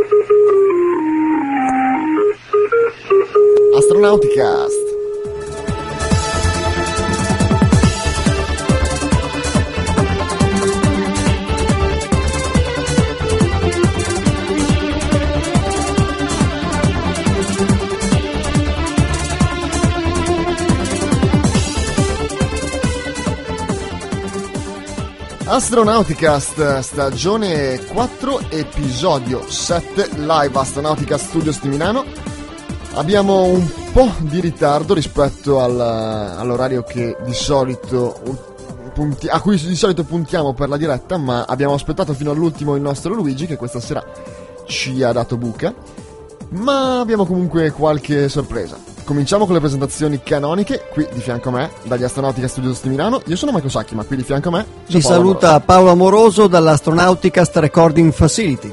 Astronauticast. Astronauticast, stagione 4, episodio 7, live Astronauticast Studios di Milano. Abbiamo un po' di ritardo rispetto all'orario che di solito a cui di solito puntiamo per la diretta, ma abbiamo aspettato fino all'ultimo il nostro Luigi, che questa sera ci ha dato buca, ma abbiamo comunque qualche sorpresa. Cominciamo con le presentazioni canoniche, qui di fianco a me, dagli Astronautica Studios di Milano. Io sono Michael Sacchi, ma qui di fianco a me vi saluta Paolo Amoroso dall'Astronauticast Recording Facility.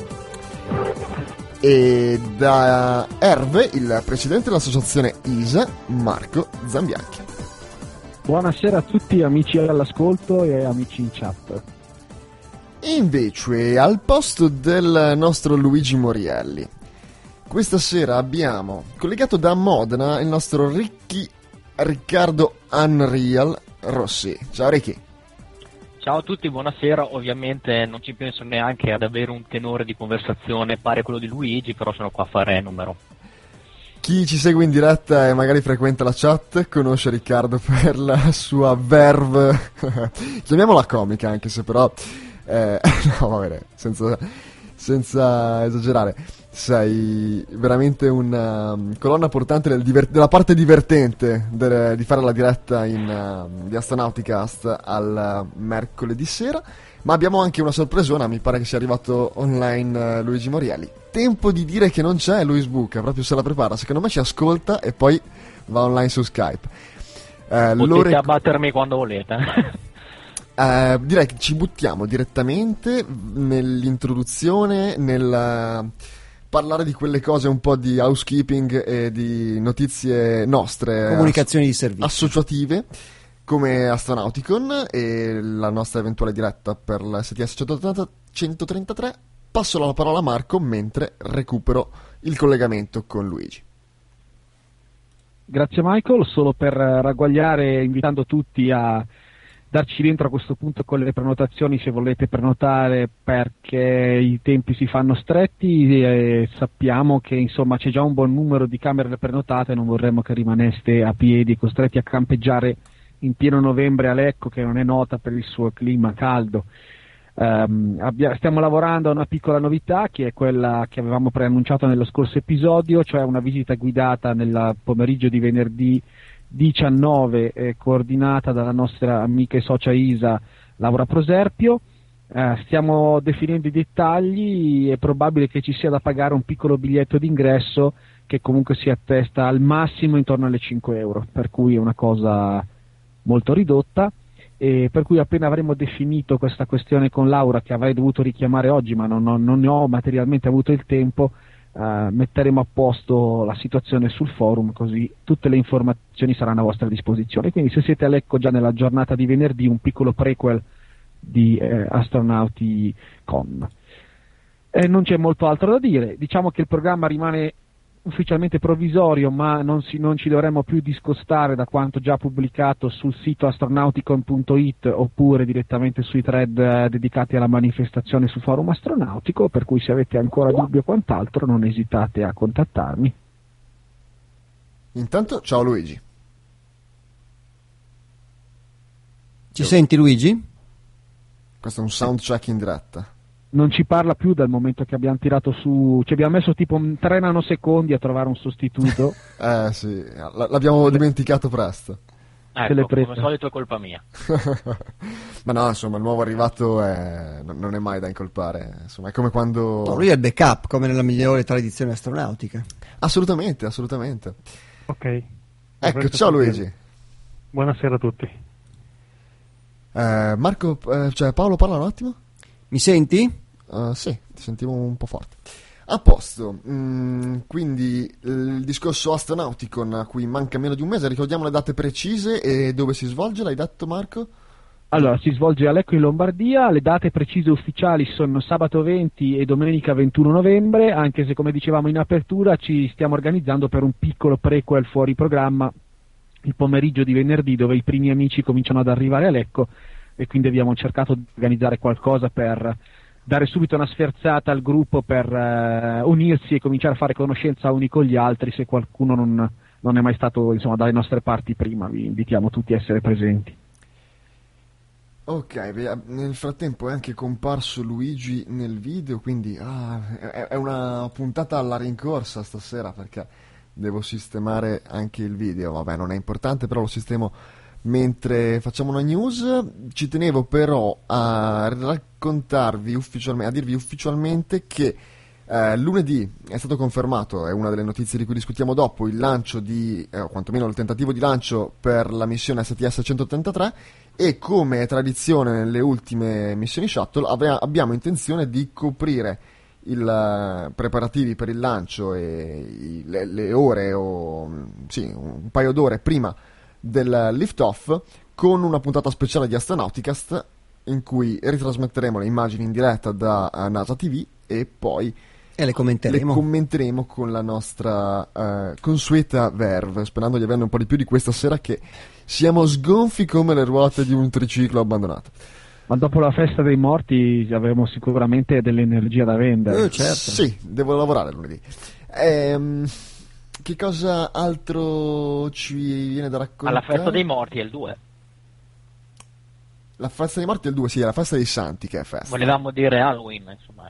E da Erve, il presidente dell'associazione ISA, Marco Zambianchi. Buonasera a tutti amici all'ascolto e amici in chat. E invece, al posto del nostro Luigi Morielli, questa sera abbiamo collegato da Modena il nostro Riccardo Unreal Rossi. Ciao Ricky. Ciao a tutti, buonasera. Ovviamente non ci penso neanche ad avere un tenore di conversazione pari a quello di Luigi, però sono qua a fare numero. Chi ci segue in diretta e magari frequenta la chat conosce Riccardo per la sua verve, chiamiamola comica, anche se però no, va bene, senza esagerare. Sei veramente una colonna portante della parte divertente di fare la diretta di Astronauticast al mercoledì sera. Ma abbiamo anche una sorpresona, mi pare che sia arrivato online Luigi Morielli. Tempo di dire che non c'è, lui sbuca, proprio se la prepara. Secondo me ci ascolta e poi va online su Skype. Potete abbattermi quando volete. Direi che ci buttiamo direttamente nell'introduzione, nel parlare di quelle cose, un po' di housekeeping e di notizie nostre, comunicazioni di servizio associative, come Astronauticon e la nostra eventuale diretta per la STS 133. Passo la parola a Marco mentre recupero il collegamento con Luigi. Grazie Michael, solo per ragguagliare, invitando tutti a darci dentro a questo punto con le prenotazioni, se volete prenotare, perché i tempi si fanno stretti e sappiamo che insomma c'è già un buon numero di camere prenotate, non vorremmo che rimaneste a piedi costretti a campeggiare in pieno novembre a Lecco, che non è nota per il suo clima caldo. Stiamo lavorando a una piccola novità, che è quella che avevamo preannunciato nello scorso episodio, cioè una visita guidata nel pomeriggio di venerdì 19, coordinata dalla nostra amica e socia Isa Laura Proserpio. Stiamo definendo i dettagli, è probabile che ci sia da pagare un piccolo biglietto d'ingresso che comunque si attesta al massimo intorno alle 5 euro, per cui è una cosa molto ridotta, e per cui appena avremo definito questa questione con Laura, che avrei dovuto richiamare oggi ma non ne ho materialmente avuto il tempo, metteremo a posto la situazione sul forum, così tutte le informazioni saranno a vostra disposizione. Quindi se siete a Lecco già nella giornata di venerdì, un piccolo prequel di Astronauticon. Non c'è molto altro da dire, diciamo che il programma rimane ufficialmente provvisorio, ma non ci dovremmo più discostare da quanto già pubblicato sul sito astronauticon.it oppure direttamente sui thread dedicati alla manifestazione sul forum astronautico, per cui se avete ancora dubbio o quant'altro non esitate a contattarmi. Intanto ciao Luigi. Ci senti Luigi? Questo è un sound check in diretta. Non ci parla più dal momento che abbiamo tirato su, ci abbiamo messo tipo 3 nanosecondi a trovare un sostituto. Sì, l'abbiamo dimenticato presto. Ecco, come al solito è colpa mia. Ma no, insomma, il nuovo arrivato non è mai da incolpare. Insomma, è come quando... No, lui è il backup, come nella migliore tradizione astronautica. Assolutamente. Ok. Ecco, ciao Luigi. Buonasera a tutti. Marco, Paolo, parla un attimo. Mi senti? Sì, ti sentivo un po' forte. A posto, quindi il discorso Astronauticon a cui manca meno di un mese, ricordiamo le date precise e dove si svolge, l'hai detto Marco? Allora, si svolge a Lecco in Lombardia, le date precise ufficiali sono sabato 20 e domenica 21 novembre, anche se come dicevamo in apertura ci stiamo organizzando per un piccolo prequel fuori programma il pomeriggio di venerdì, dove i primi amici cominciano ad arrivare a Lecco e quindi abbiamo cercato di organizzare qualcosa per dare subito una sferzata al gruppo, per unirsi e cominciare a fare conoscenza uni con gli altri. Se qualcuno non è mai stato, insomma, dalle nostre parti prima, vi invitiamo tutti a essere presenti. Ok, nel frattempo è anche comparso Luigi nel video, quindi è una puntata alla rincorsa stasera, perché devo sistemare anche il video. Vabbè, non è importante, però lo sistemo mentre facciamo una news. Ci tenevo però a raccontarvi ufficialmente, a dirvi ufficialmente che lunedì è stato confermato, è una delle notizie di cui discutiamo dopo, il lancio o quantomeno il tentativo di lancio per la missione STS-183, e come è tradizione nelle ultime missioni shuttle abbiamo intenzione di coprire i preparativi per il lancio e le ore, un paio d'ore prima del lift-off, con una puntata speciale di Astronauticast in cui ritrasmetteremo le immagini in diretta da NASA TV e poi le commenteremo con la nostra consueta verve, sperando di averne un po' di più di questa sera, che siamo sgonfi come le ruote di un triciclo abbandonato. Ma dopo la festa dei morti avremo sicuramente dell'energia da vendere. Certo. Sì, devo lavorare lunedì. Che cosa altro ci viene da raccontare? Alla festa dei morti è il 2. La festa dei morti è il 2, sì, è la festa dei santi che è festa. Volevamo dire Halloween, insomma.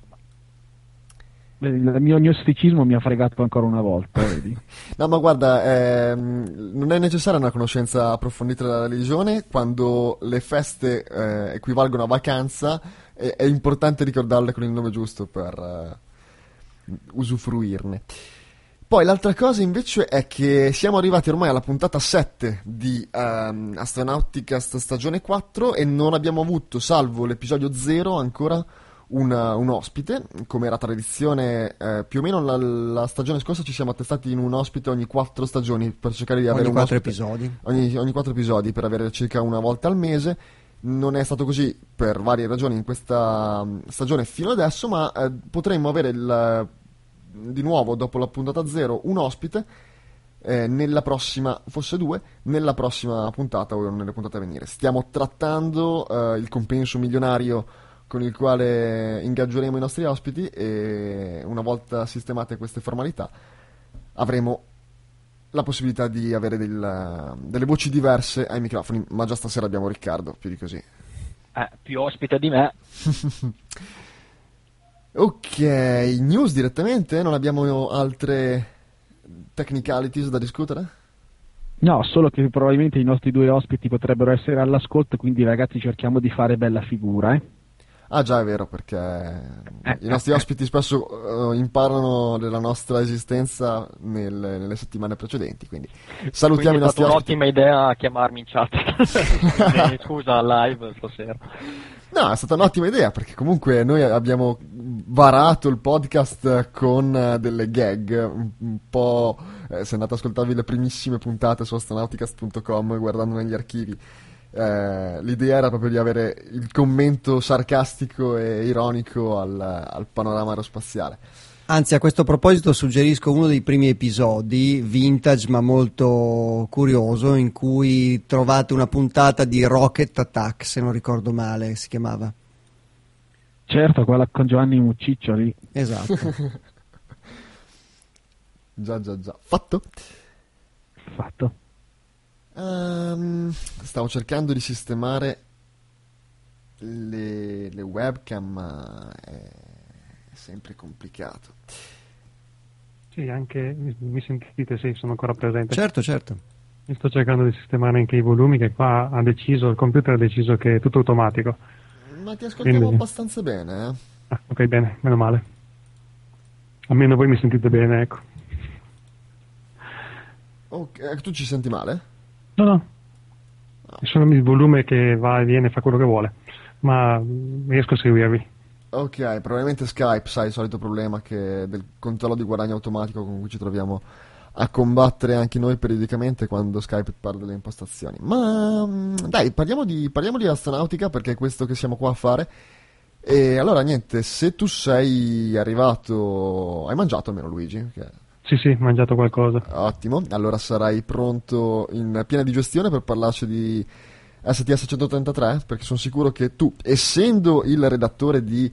Il mio gnosticismo mi ha fregato ancora una volta, vedi? No, ma guarda, non è necessaria una conoscenza approfondita della religione. Quando le feste equivalgono a vacanza, è importante ricordarle con il nome giusto per usufruirne. Poi l'altra cosa invece è che siamo arrivati ormai alla puntata 7 di Astronauticast stagione 4 e non abbiamo avuto, salvo l'episodio 0, ancora un ospite. Come era tradizione, più o meno la stagione scorsa ci siamo attestati in un ospite ogni 4 stagioni per cercare di avere ogni un 4 ospite episodi. Ogni 4 episodi, per avere circa una volta al mese. Non è stato così per varie ragioni in questa stagione fino adesso, ma potremmo avere di nuovo, dopo la puntata 0, un ospite nella prossima, forse 2, nella prossima puntata o nelle puntate a venire. Stiamo trattando il compenso milionario con il quale ingaggeremo i nostri ospiti, e una volta sistemate queste formalità avremo la possibilità di avere delle voci diverse ai microfoni. Ma già stasera abbiamo Riccardo, più di così. Più ospite di me. Ok, news direttamente? Non abbiamo altre technicalities da discutere? No, solo che probabilmente i nostri 2 ospiti potrebbero essere all'ascolto, quindi ragazzi cerchiamo di fare bella figura, Ah già, è vero, perché i nostri ospiti spesso imparano della nostra esistenza nelle settimane precedenti, quindi salutiamo i nostri ospiti. È stata un'ottima idea chiamarmi in chat. Scusa, live stasera. No, è stata un'ottima idea, perché comunque noi abbiamo varato il podcast con delle gag un po', se andate ad ascoltarvi le primissime puntate su astronauticast.com, guardando negli archivi, l'idea era proprio di avere il commento sarcastico e ironico al panorama aerospaziale. Anzi, a questo proposito suggerisco uno dei primi episodi, vintage ma molto curioso, in cui trovate una puntata di Rocket Attack, se non ricordo male, si chiamava. Certo, quella con Giovanni Mucciccioli. Esatto. Già. Fatto? Stavo cercando di sistemare le webcam, ma è sempre complicato. Sì, anche mi sentite? Sì, sono ancora presente. Certo. Mi sto cercando di sistemare anche i volumi, che qua il computer ha deciso che è tutto automatico. Ma ti ascoltiamo abbastanza bene, ok, bene, meno male. Almeno voi mi sentite bene, ecco. Ok, tu ci senti male? No. È solo il volume che va e viene, fa quello che vuole, ma riesco a seguirvi. Ok, probabilmente Skype, sai, il solito problema del controllo di guadagno automatico con cui ci troviamo a combattere anche noi periodicamente quando Skype parla delle impostazioni. Ma dai, parliamo di astronautica, perché è questo che siamo qua a fare. E allora niente, se tu sei arrivato, hai mangiato almeno, Luigi? Sì, ho mangiato qualcosa. Ottimo, allora sarai pronto in piena digestione per parlarci di STS 133, perché sono sicuro che tu, essendo il redattore di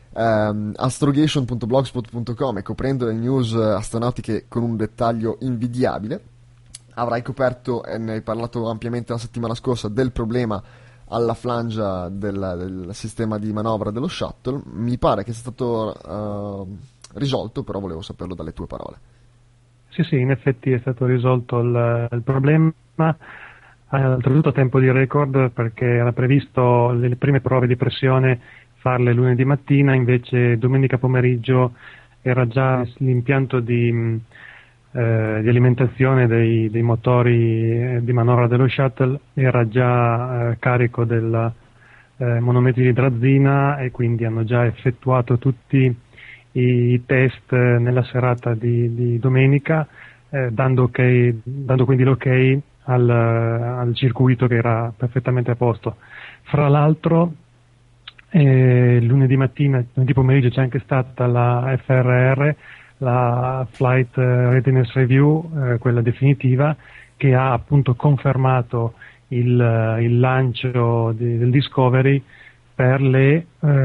astrogation.blogspot.com e coprendo le news astronautiche con un dettaglio invidiabile, avrai coperto, e ne hai parlato ampiamente la settimana scorsa, del problema alla flangia del sistema di manovra dello shuttle. Mi pare che sia stato risolto, però volevo saperlo dalle tue parole. Sì, in effetti è stato risolto il problema, oltretutto a tempo di record, perché era previsto le prime prove di pressione farle lunedì mattina, invece domenica pomeriggio era già l'impianto di alimentazione dei motori di manovra dello shuttle, era già carico del monometri di idrazina, e quindi hanno già effettuato tutti i test nella serata di domenica, dando quindi l'ok al circuito, che era perfettamente a posto. Fra l'altro lunedì pomeriggio c'è anche stata la FRR, la Flight Readiness Review, quella definitiva, che ha appunto confermato il lancio del Discovery per le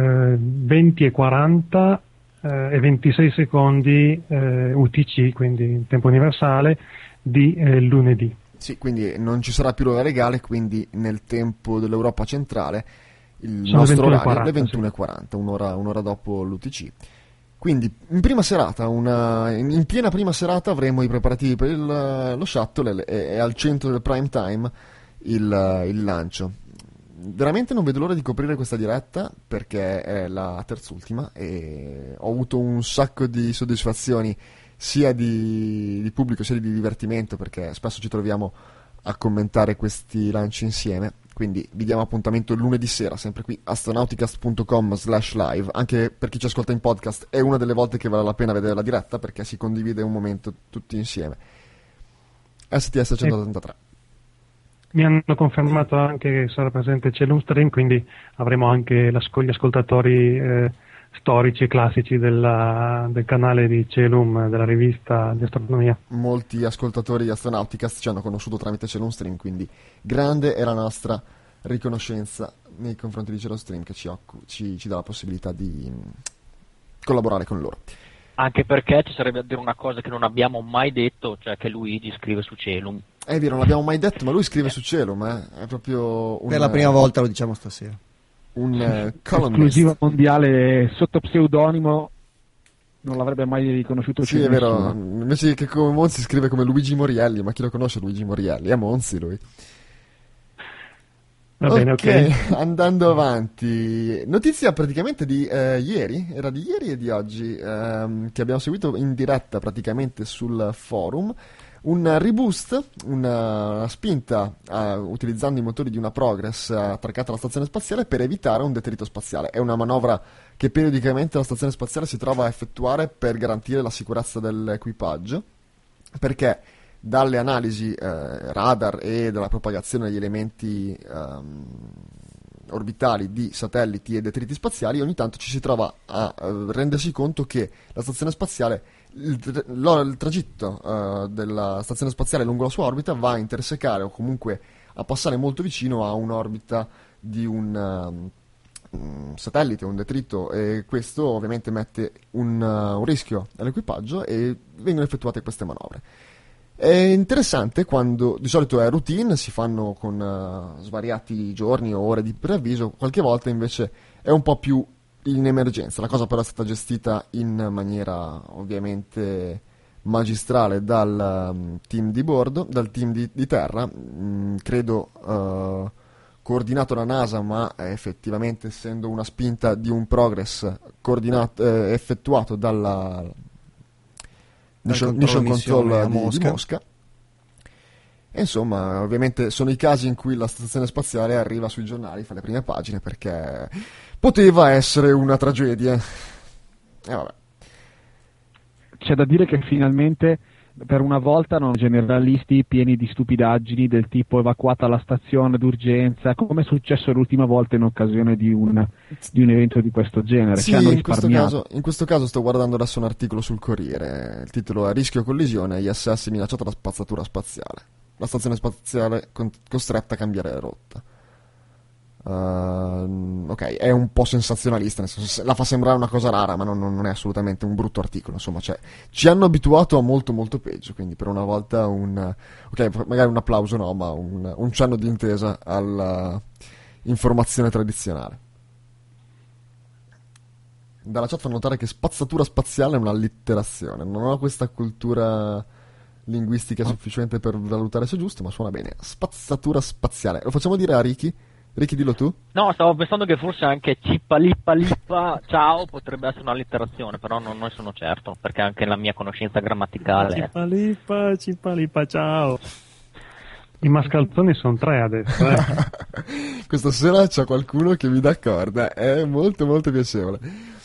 20:40 e 26 secondi UTC, quindi tempo universale, di lunedì. Sì, quindi non ci sarà più l'ora legale, quindi nel tempo dell'Europa centrale il Sono nostro 21:40, orario è le 21:40, un'ora dopo l'UTC. Quindi in prima serata, in piena prima serata, avremo i preparativi per lo shuttle e al centro del prime time il lancio. Veramente non vedo l'ora di coprire questa diretta, perché è la terz'ultima e ho avuto un sacco di soddisfazioni, sia di pubblico sia di divertimento, perché spesso ci troviamo a commentare questi lanci insieme. Quindi vi diamo appuntamento lunedì sera, sempre qui, astronauticast.com/live. Anche per chi ci ascolta in podcast è una delle volte che vale la pena vedere la diretta, perché si condivide un momento tutti insieme. STS 183. Mi hanno confermato anche che sarà presente Celum Stream, quindi avremo anche gli ascoltatori storici e classici del canale di Celum, della rivista di astronomia. Molti ascoltatori di Astronauticast ci hanno conosciuto tramite Celum Stream, quindi grande è la nostra riconoscenza nei confronti di Celum Stream, che ci dà la possibilità di collaborare con loro. Anche perché ci sarebbe da dire una cosa che non abbiamo mai detto, cioè che Luigi scrive su Celum. È vero, non l'abbiamo mai detto, ma lui scrive su Celum, è proprio per la prima volta, lo diciamo stasera. Un columnist. Esclusiva mondiale sotto pseudonimo, non l'avrebbe mai riconosciuto. Sì, è vero, invece che come Monzi scrive come Luigi Morielli, ma chi lo conosce Luigi Morielli? È Monzi lui. Va bene, ok. Andando avanti, notizia praticamente di ieri, era di ieri e di oggi, che abbiamo seguito in diretta praticamente sul forum. Un reboost, una spinta utilizzando i motori di una Progress attaccata alla stazione spaziale per evitare un detrito spaziale. È una manovra che periodicamente la stazione spaziale si trova a effettuare per garantire la sicurezza dell'equipaggio, perché dalle analisi radar e dalla propagazione degli elementi orbitali di satelliti e detriti spaziali, ogni tanto ci si trova a rendersi conto che la stazione spaziale, il tragitto della stazione spaziale lungo la sua orbita va a intersecare o comunque a passare molto vicino a un'orbita di un satellite, un detrito, e questo ovviamente mette un rischio all'equipaggio e vengono effettuate queste manovre. È interessante quando di solito è routine, si fanno con svariati giorni o ore di preavviso, qualche volta invece è un po' più in emergenza. La cosa però è stata gestita in maniera ovviamente magistrale dal team di bordo, dal team di terra, credo coordinato da NASA, ma effettivamente essendo una spinta di un Progress effettuato dalla Mission Control di Mosca. E insomma, ovviamente sono i casi in cui la stazione spaziale arriva sui giornali, fa le prime pagine, perché poteva essere una tragedia. Vabbè. C'è da dire che finalmente per una volta non generalisti pieni di stupidaggini del tipo evacuata la stazione d'urgenza, come è successo l'ultima volta in occasione di un evento di questo genere. Sì, che hanno in questo risparmiato. caso sto guardando adesso un articolo sul Corriere, il titolo è Rischio collisione, ISS minacciata da spazzatura spaziale. La stazione spaziale costretta a cambiare rotta. Ok, è un po' sensazionalista, nel senso, la fa sembrare una cosa rara, ma non è assolutamente un brutto articolo. Insomma, cioè, ci hanno abituato a molto molto peggio, quindi per una volta ok, magari un applauso no, ma un cenno di intesa alla informazione tradizionale. Dalla chat fa notare che spazzatura spaziale è un'allitterazione. Non ho questa cultura linguistica sufficiente per valutare se è giusto, ma suona bene. Spazzatura spaziale. Lo facciamo dire a Ricky? Ricky, dillo tu. No, stavo pensando che forse anche cippa ciao potrebbe essere un'allitterazione, però non ne sono certo, perché anche la mia conoscenza grammaticale Cippa lippa, ciao. I mascalzoni sono 3 adesso, Questa sera c'è qualcuno che mi dà corda, è molto molto piacevole.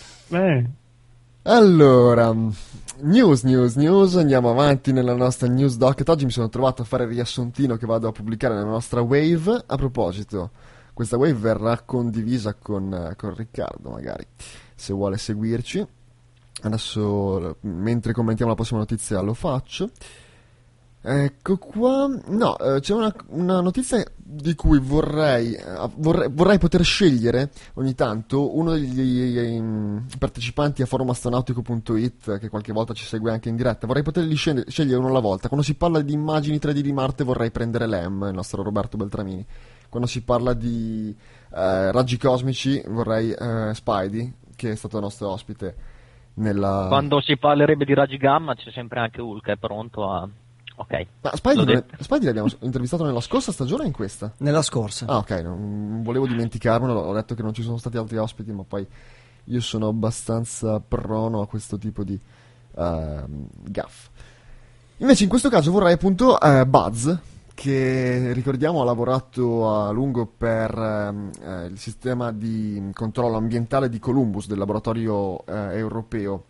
Allora, news, andiamo avanti nella nostra news docket. Oggi mi sono trovato a fare il riassuntino che vado a pubblicare nella nostra wave. A proposito, questa wave verrà condivisa con Riccardo, magari, se vuole seguirci. Adesso, mentre commentiamo la prossima notizia, lo faccio. Ecco qua. No, c'è una notizia di cui vorrei poter scegliere ogni tanto uno degli partecipanti a forumastronautico.it, che qualche volta ci segue anche in diretta. Vorrei poterli scegliere uno alla volta. Quando si parla di immagini 3D di Marte vorrei prendere Lem, il nostro Roberto Beltramini. Quando si parla di raggi cosmici vorrei Spidey, che è stato nostro ospite Quando si parlerebbe di raggi gamma c'è sempre anche Hulk, è pronto a... Ok. Ma Spidey l'abbiamo intervistato nella scorsa stagione o in questa? Nella scorsa. Ah, ok, non volevo dimenticarmelo, ho detto che non ci sono stati altri ospiti, ma poi io sono abbastanza prono a questo tipo di gaff. Invece in questo caso vorrei appunto Buzz, che ricordiamo ha lavorato a lungo per il sistema di controllo ambientale di Columbus, del laboratorio europeo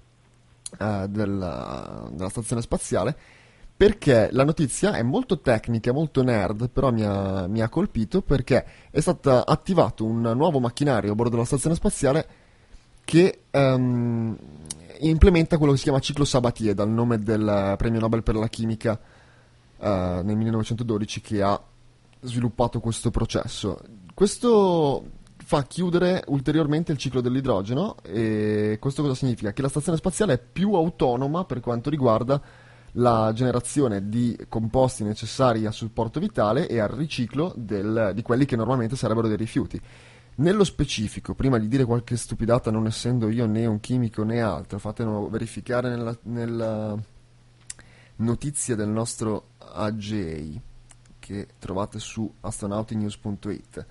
della stazione spaziale. Perché la notizia è molto tecnica, molto nerd, però mi ha colpito perché è stato attivato un nuovo macchinario a bordo della stazione spaziale che implementa quello che si chiama ciclo Sabatier, dal nome del premio Nobel per la chimica nel 1912, che ha sviluppato questo processo. Questo fa chiudere ulteriormente il ciclo dell'idrogeno, e questo cosa significa? Che la stazione spaziale è più autonoma per quanto riguarda la generazione di composti necessari al supporto vitale e al riciclo di quelli che normalmente sarebbero dei rifiuti. Nello specifico, prima di dire qualche stupidata, non essendo io né un chimico né altro, fatelo verificare nella notizia del nostro AJ che trovate su astronautinews.it.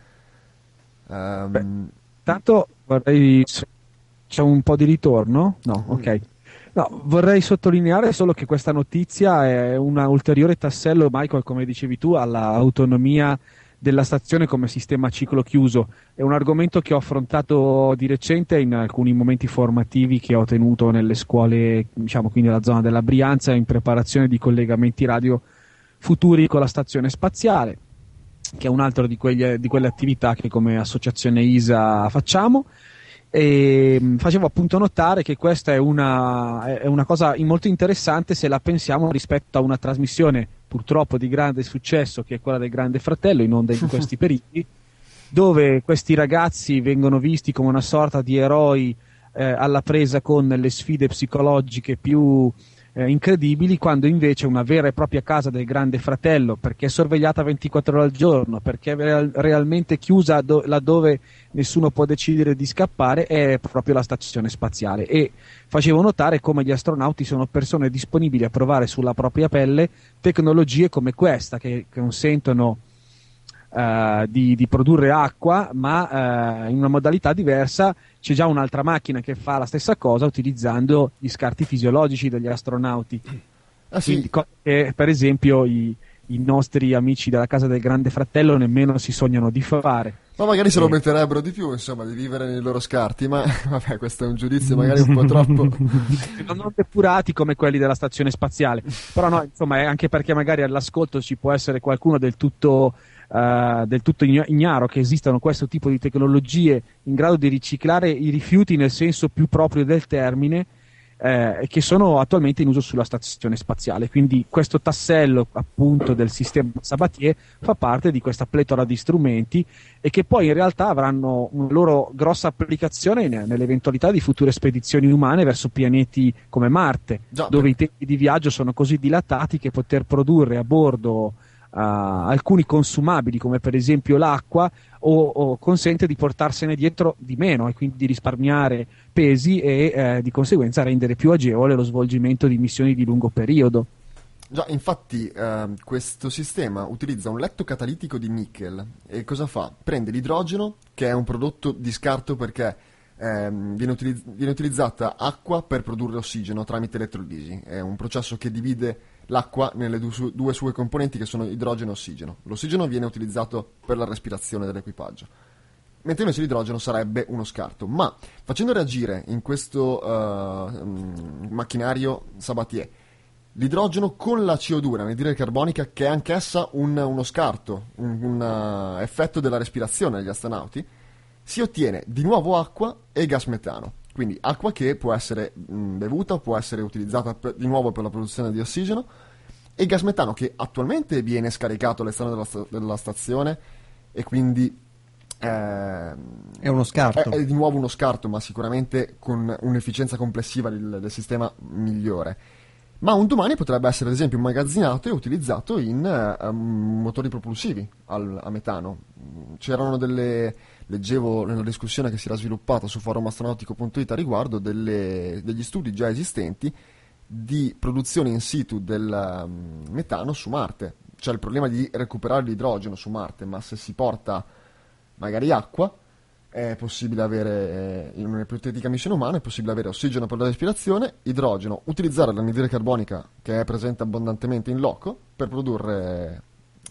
Tanto vorrei... C'è un po' di ritorno? No, ok. No, vorrei sottolineare solo che questa notizia è un ulteriore tassello, Michael, come dicevi tu, all'autonomia della stazione come sistema a ciclo chiuso. È un argomento che ho affrontato di recente in alcuni momenti formativi che ho tenuto nelle scuole, diciamo, qui nella zona della Brianza, in preparazione di collegamenti radio futuri con la stazione spaziale, che è un altro di quelle attività che come associazione ISA facciamo. E facevo appunto notare che questa è una cosa molto interessante se la pensiamo rispetto a una trasmissione purtroppo di grande successo, che è quella del Grande Fratello, in onda in questi periodi, dove questi ragazzi vengono visti come una sorta di eroi alla presa con le sfide psicologiche più incredibili, quando invece una vera e propria casa del Grande Fratello, perché è sorvegliata 24 ore al giorno, perché è realmente chiusa laddove nessuno può decidere di scappare, è proprio la stazione spaziale. E facevo notare come gli astronauti sono persone disponibili a provare sulla propria pelle tecnologie come questa, che consentono di produrre acqua, ma in una modalità diversa. C'è già un'altra macchina che fa la stessa cosa utilizzando gli scarti fisiologici degli astronauti. Ah, sì. Quindi, per esempio i i nostri amici della casa del Grande Fratello nemmeno si sognano di fare. Ma magari se lo metterebbero di più, insomma, di vivere nei loro scarti, ma vabbè, questo è un giudizio magari un po' troppo... Non depurati come quelli della stazione spaziale, però no, insomma, è anche perché magari all'ascolto ci può essere qualcuno del tutto ignaro che esistano questo tipo di tecnologie in grado di riciclare i rifiuti nel senso più proprio del termine, che sono attualmente in uso sulla stazione spaziale. Quindi questo tassello appunto del sistema Sabatier fa parte di questa pletora di strumenti e che poi in realtà avranno una loro grossa applicazione nell'eventualità di future spedizioni umane verso pianeti come Marte, dove i tempi di viaggio sono così dilatati che poter produrre a bordo alcuni consumabili come per esempio l'acqua o consente di portarsene dietro di meno e quindi di risparmiare pesi e di conseguenza rendere più agevole lo svolgimento di missioni di lungo periodo. Già, infatti questo sistema utilizza un letto catalitico di nickel e cosa fa? Prende l'idrogeno, che è un prodotto di scarto perché viene utilizzata acqua per produrre ossigeno tramite elettrolisi. È un processo che divide l'acqua nelle due sue componenti che sono idrogeno e ossigeno. L'ossigeno viene utilizzato per la respirazione dell'equipaggio, mentre invece l'idrogeno sarebbe uno scarto. Ma facendo reagire in questo macchinario Sabatier l'idrogeno con la CO2, l'anidride carbonica, che è anch'essa uno scarto, un effetto della respirazione degli astronauti, si ottiene di nuovo acqua e gas metano. Quindi acqua che può essere bevuta, può essere utilizzata di nuovo per la produzione di ossigeno, e gas metano che attualmente viene scaricato all'esterno della stazione e quindi è uno scarto. È di nuovo uno scarto, ma sicuramente con un'efficienza complessiva del sistema migliore. Ma un domani potrebbe essere ad esempio immagazzinato e utilizzato in motori propulsivi a metano. C'erano leggevo nella discussione che si era sviluppata su forumastronautico.it a riguardo degli studi già esistenti di produzione in situ del metano su Marte. C'è il problema di recuperare l'idrogeno su Marte, ma se si porta magari acqua è possibile avere, in un'ipotetica missione umana, è possibile avere ossigeno per la respirazione, idrogeno, utilizzare l'anidride carbonica che è presente abbondantemente in loco per produrre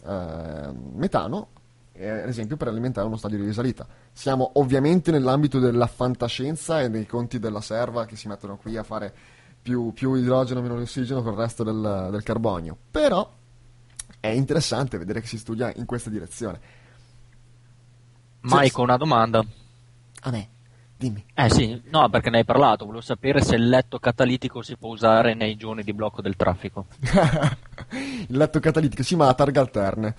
metano, ad esempio per alimentare uno stadio di risalita. Siamo ovviamente nell'ambito della fantascienza e dei conti della serva che si mettono qui a fare più idrogeno meno ossigeno con il resto del carbonio, però è interessante vedere che si studia in questa direzione. Mike, una domanda. A me, dimmi. Sì, no, perché ne hai parlato, volevo sapere se il letto catalitico si può usare nei giorni di blocco del traffico. Il letto catalitico, sì, ma a targhe alterne.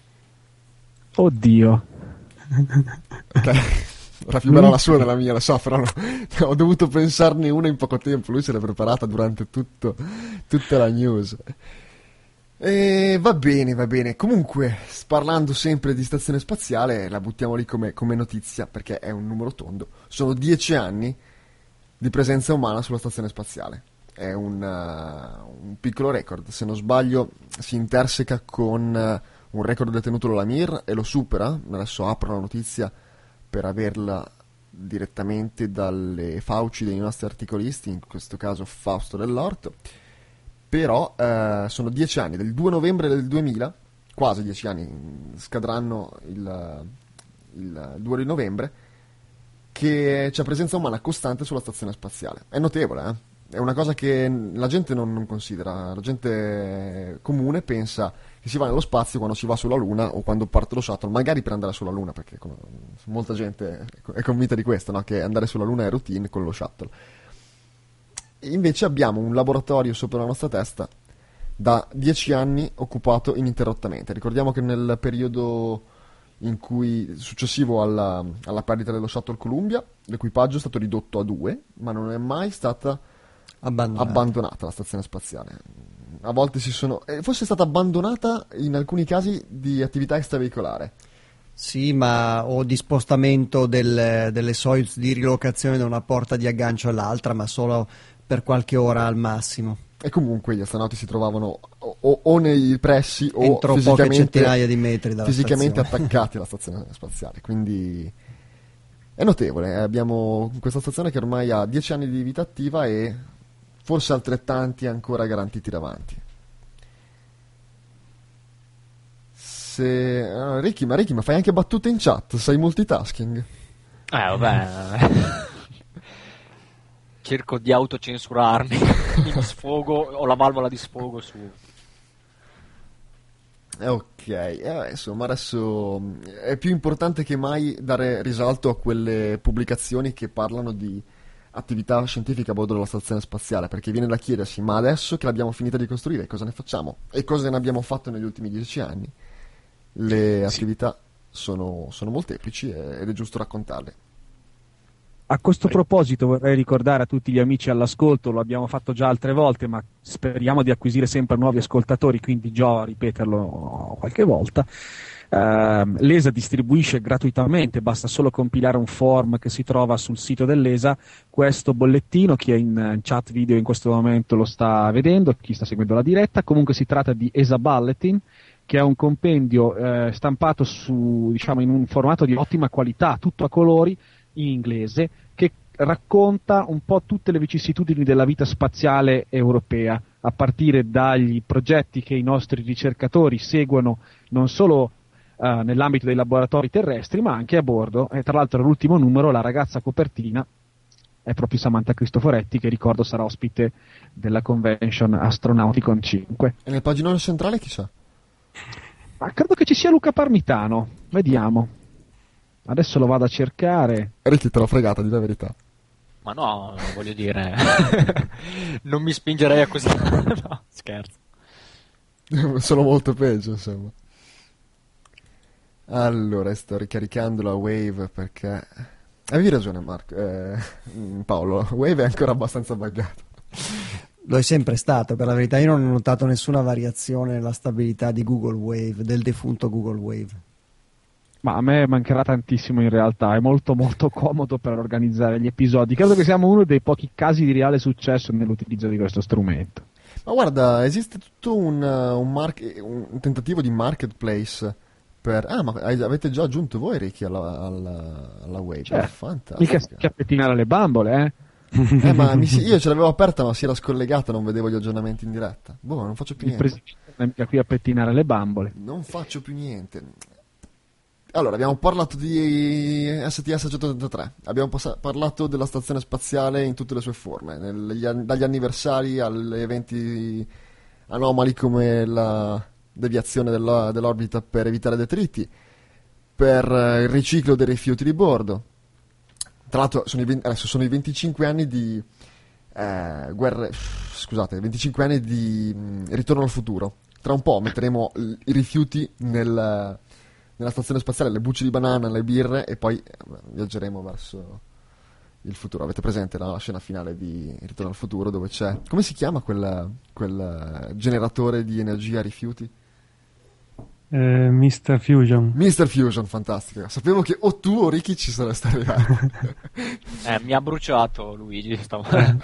Oddio. Ok, era più bella la sua della mia, lo so, però ho dovuto pensarne una in poco tempo, lui se l'è preparata durante tutta la news. Va bene. Comunque, parlando sempre di stazione spaziale, la buttiamo lì come notizia, perché è un numero tondo. Sono 10 anni di presenza umana sulla stazione spaziale. È un piccolo record. Se non sbaglio, si interseca con un record detenuto dalla Mir e lo supera. Adesso apro la notizia per averla direttamente dalle fauci dei nostri articolisti, in questo caso Fausto Dell'Orto. Però sono 10 anni, del 2 novembre del 2000, quasi 10 anni, scadranno il 2 di novembre, che c'è presenza umana costante sulla stazione spaziale. È notevole, È una cosa che la gente non considera. La gente comune pensa che si va nello spazio quando si va sulla Luna o quando parte lo shuttle, magari per andare sulla Luna, perché molta gente è convinta di questo, no? Che andare sulla Luna è routine con lo shuttle. Invece abbiamo un laboratorio sopra la nostra testa da 10 anni occupato ininterrottamente. Ricordiamo che nel periodo in cui successivo alla perdita dello shuttle Columbia, l'equipaggio è stato ridotto a 2, ma non è mai stata abbandonata la stazione spaziale. A volte forse è stata abbandonata in alcuni casi di attività extraveicolare. Sì, o di spostamento delle Soyuz, di rilocazione da una porta di aggancio all'altra, ma solo per qualche ora al massimo. E comunque gli astronauti si trovavano o nei pressi o entro poche centinaia di metri dalla fisicamente stazione. attaccati alla stazione spaziale, quindi è notevole. Abbiamo questa stazione che ormai ha 10 anni di vita attiva e forse altrettanti ancora garantiti davanti. se... Ricky, ma fai anche battute in chat, sei multitasking. Vabbè. Cerco di autocensurarmi. Mi sfogo, ho la valvola di sfogo su. Ok, insomma adesso è più importante che mai dare risalto a quelle pubblicazioni che parlano di attività scientifica a bordo della stazione spaziale, perché viene da chiedersi, ma adesso che l'abbiamo finita di costruire, cosa ne facciamo? E cosa ne abbiamo fatto negli ultimi 10 anni? Le attività sono molteplici ed è giusto raccontarle. A questo proposito vorrei ricordare a tutti gli amici all'ascolto, lo abbiamo fatto già altre volte, ma speriamo di acquisire sempre nuovi ascoltatori, quindi già a ripeterlo qualche volta. L'ESA distribuisce gratuitamente, basta solo compilare un form che si trova sul sito dell'ESA, questo bollettino. Chi è in chat video in questo momento lo sta vedendo, chi sta seguendo la diretta. Comunque si tratta di ESA Bulletin, che è un compendio stampato diciamo, in un formato di ottima qualità, tutto a colori, in inglese, che racconta un po' tutte le vicissitudini della vita spaziale europea, a partire dagli progetti che i nostri ricercatori seguono non solo nell'ambito dei laboratori terrestri, ma anche a bordo. E tra l'altro l'ultimo numero, la ragazza copertina, è proprio Samantha Cristoforetti, che ricordo sarà ospite della Convention Astronauticon 5. E nel paginone centrale chi c'è? Ma credo che ci sia Luca Parmitano, vediamo. Adesso lo vado a cercare. Ricky, te l'ho fregata, di la verità. Ma no, voglio dire, non mi spingerei a così. No, scherzo. Sono molto peggio, insomma. Allora, sto ricaricando la Wave perché... Avevi ragione, Marco. Paolo, Wave è ancora abbastanza buggato. Lo è sempre stato, per la verità. Io non ho notato nessuna variazione nella stabilità di Google Wave, del defunto Google Wave. Ma a me mancherà tantissimo in realtà, è molto molto comodo per organizzare gli episodi. Credo che siamo uno dei pochi casi di reale successo nell'utilizzo di questo strumento. Ma guarda, esiste tutto un tentativo di marketplace per... Ah, ma avete già aggiunto voi, Ricky, alla Wave? Certo. Fantastico. Mica a pettinare le bambole, ma io ce l'avevo aperta ma si era scollegata, non vedevo gli aggiornamenti in diretta. Boh, non faccio più Il niente. presidente non è mica qui a pettinare le bambole. Non faccio più niente. Allora, abbiamo parlato di STS 183, abbiamo parlato della stazione spaziale in tutte le sue forme, dagli anniversari agli eventi anomali come la deviazione dell'orbita per evitare detriti, per il riciclo dei rifiuti di bordo. Tra l'altro adesso sono i 25 anni di 25 anni di Ritorno al futuro. Tra un po' metteremo i rifiuti nella stazione spaziale, le bucce di banana, le birre, e poi viaggeremo verso il futuro. Avete presente la scena finale di Ritorno al futuro dove c'è... Come si chiama quel generatore di energia a rifiuti? Mr. Fusion. Mr. Fusion, fantastico. Sapevo che o tu o Ricky ci sareste arrivati. Mi ha bruciato Luigi Per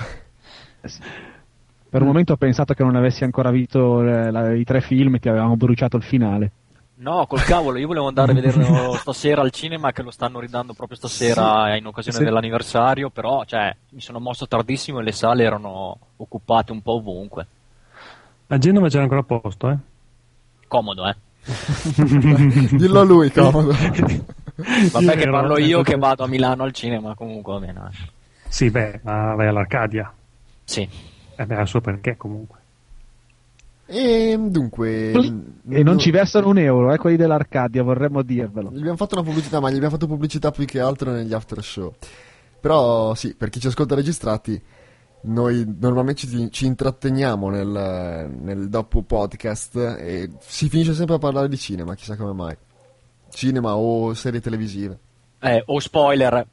un momento ho pensato che non avessi ancora visto i 3 film e ti avevamo bruciato il finale. No, col cavolo, io volevo andare a vederlo stasera al cinema, che lo stanno ridando proprio stasera, sì, in occasione dell'anniversario, però mi sono mosso tardissimo e le sale erano occupate un po' ovunque. A Genova c'era ancora posto, Comodo, Dillo a lui, comodo. Vabbè, che parlo io che vado a Milano al cinema, comunque va bene. Sì, ma vai all'Arcadia. Sì. Ha il suo perché, comunque. E dunque... E non ci versano un euro, quelli dell'Arcadia, vorremmo dirvelo. Gli abbiamo fatto una pubblicità, ma gli abbiamo fatto pubblicità più che altro negli after show. Però sì, per chi ci ascolta registrati, noi normalmente ci intratteniamo nel dopo podcast e si finisce sempre a parlare di cinema, chissà come mai. Cinema o serie televisive. O spoiler.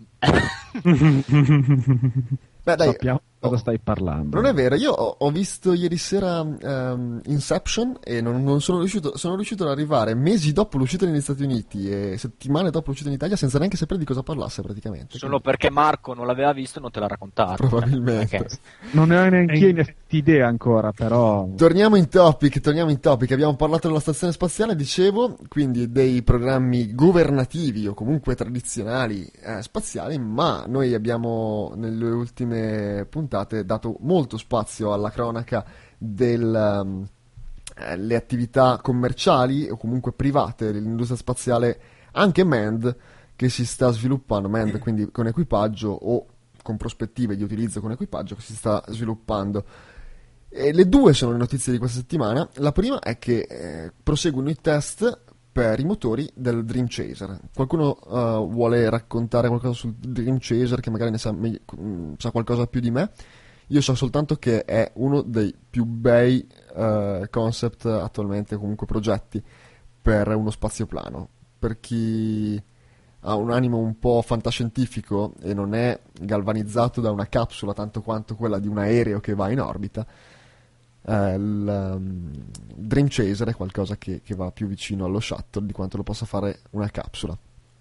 Beh, dai, sappiamo cosa stai parlando. Non è vero, io ho visto ieri sera Inception e non sono riuscito ad arrivare mesi dopo l'uscita negli Stati Uniti e settimane dopo l'uscita in Italia senza neanche sapere di cosa parlasse praticamente. Solo perché Marco non l'aveva visto e non te l'ha raccontato. Probabilmente. Non ne ho neanche io idea ancora, però... Torniamo in topic. Abbiamo parlato della stazione spaziale, dicevo, quindi dei programmi governativi o comunque tradizionali spaziali, ma noi abbiamo nelle ultime puntate dato molto spazio alla cronaca del le attività commerciali o comunque private dell'industria spaziale, anche manned, che si sta sviluppando, manned quindi con equipaggio o con prospettive di utilizzo con equipaggio, che si sta sviluppando. E le due sono le notizie di questa settimana. La prima è che proseguono i test per i motori del Dream Chaser. Qualcuno vuole raccontare qualcosa sul Dream Chaser, che magari ne sa qualcosa più di me? Io so soltanto che è uno dei più bei concept attualmente, comunque progetti, per uno spazioplano. Per chi ha un animo un po' fantascientifico e non è galvanizzato da una capsula tanto quanto quella di un aereo che va in orbita, il Dream Chaser è qualcosa che va più vicino allo shuttle di quanto lo possa fare una capsula.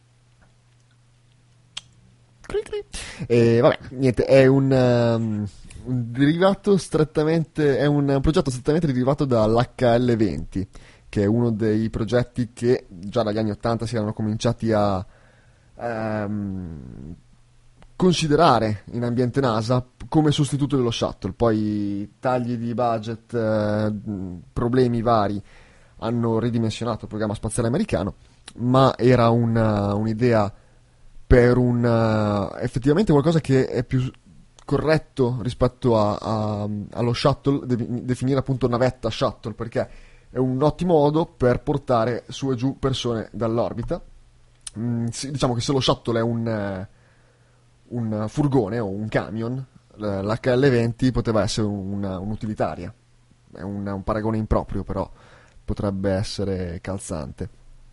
E vabbè, niente, è un derivato strettamente, è un progetto strettamente derivato dall'HL20, che è uno dei progetti che già dagli anni 80 si erano cominciati a considerare in ambiente NASA come sostituto dello shuttle. Poi tagli di budget, problemi vari hanno ridimensionato il programma spaziale americano, ma era un'idea per effettivamente qualcosa che è più corretto rispetto allo shuttle, definire appunto navetta shuttle, perché è un ottimo modo per portare su e giù persone dall'orbita. Diciamo che se lo shuttle è un furgone o un camion, l'HL20 poteva essere un'utilitaria. È un paragone improprio, però potrebbe essere calzante.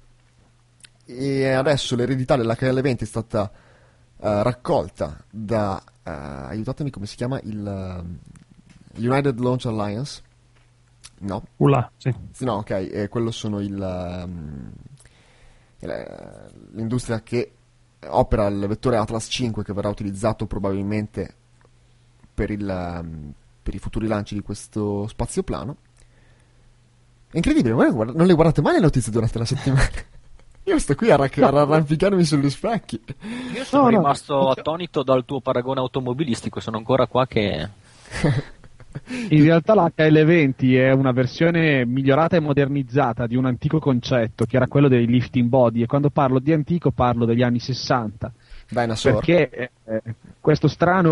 E adesso l'eredità dell'HL20 è stata raccolta da aiutatemi, come si chiama, il United Launch Alliance? No. Sì. No, ok, quello sono l'industria che opera il vettore Atlas 5, che verrà utilizzato probabilmente per i futuri lanci di questo spazioplano. È incredibile, non le guardate mai le notizie durante la settimana? Io sto qui a arrampicarmi sugli specchi. Io sono rimasto attonito dal tuo paragone automobilistico, sono ancora qua che... In realtà l'HL20 è una versione migliorata e modernizzata di un antico concetto, che era quello dei lifting body, e quando parlo di antico parlo degli anni 60. Dinosaur. Perché questo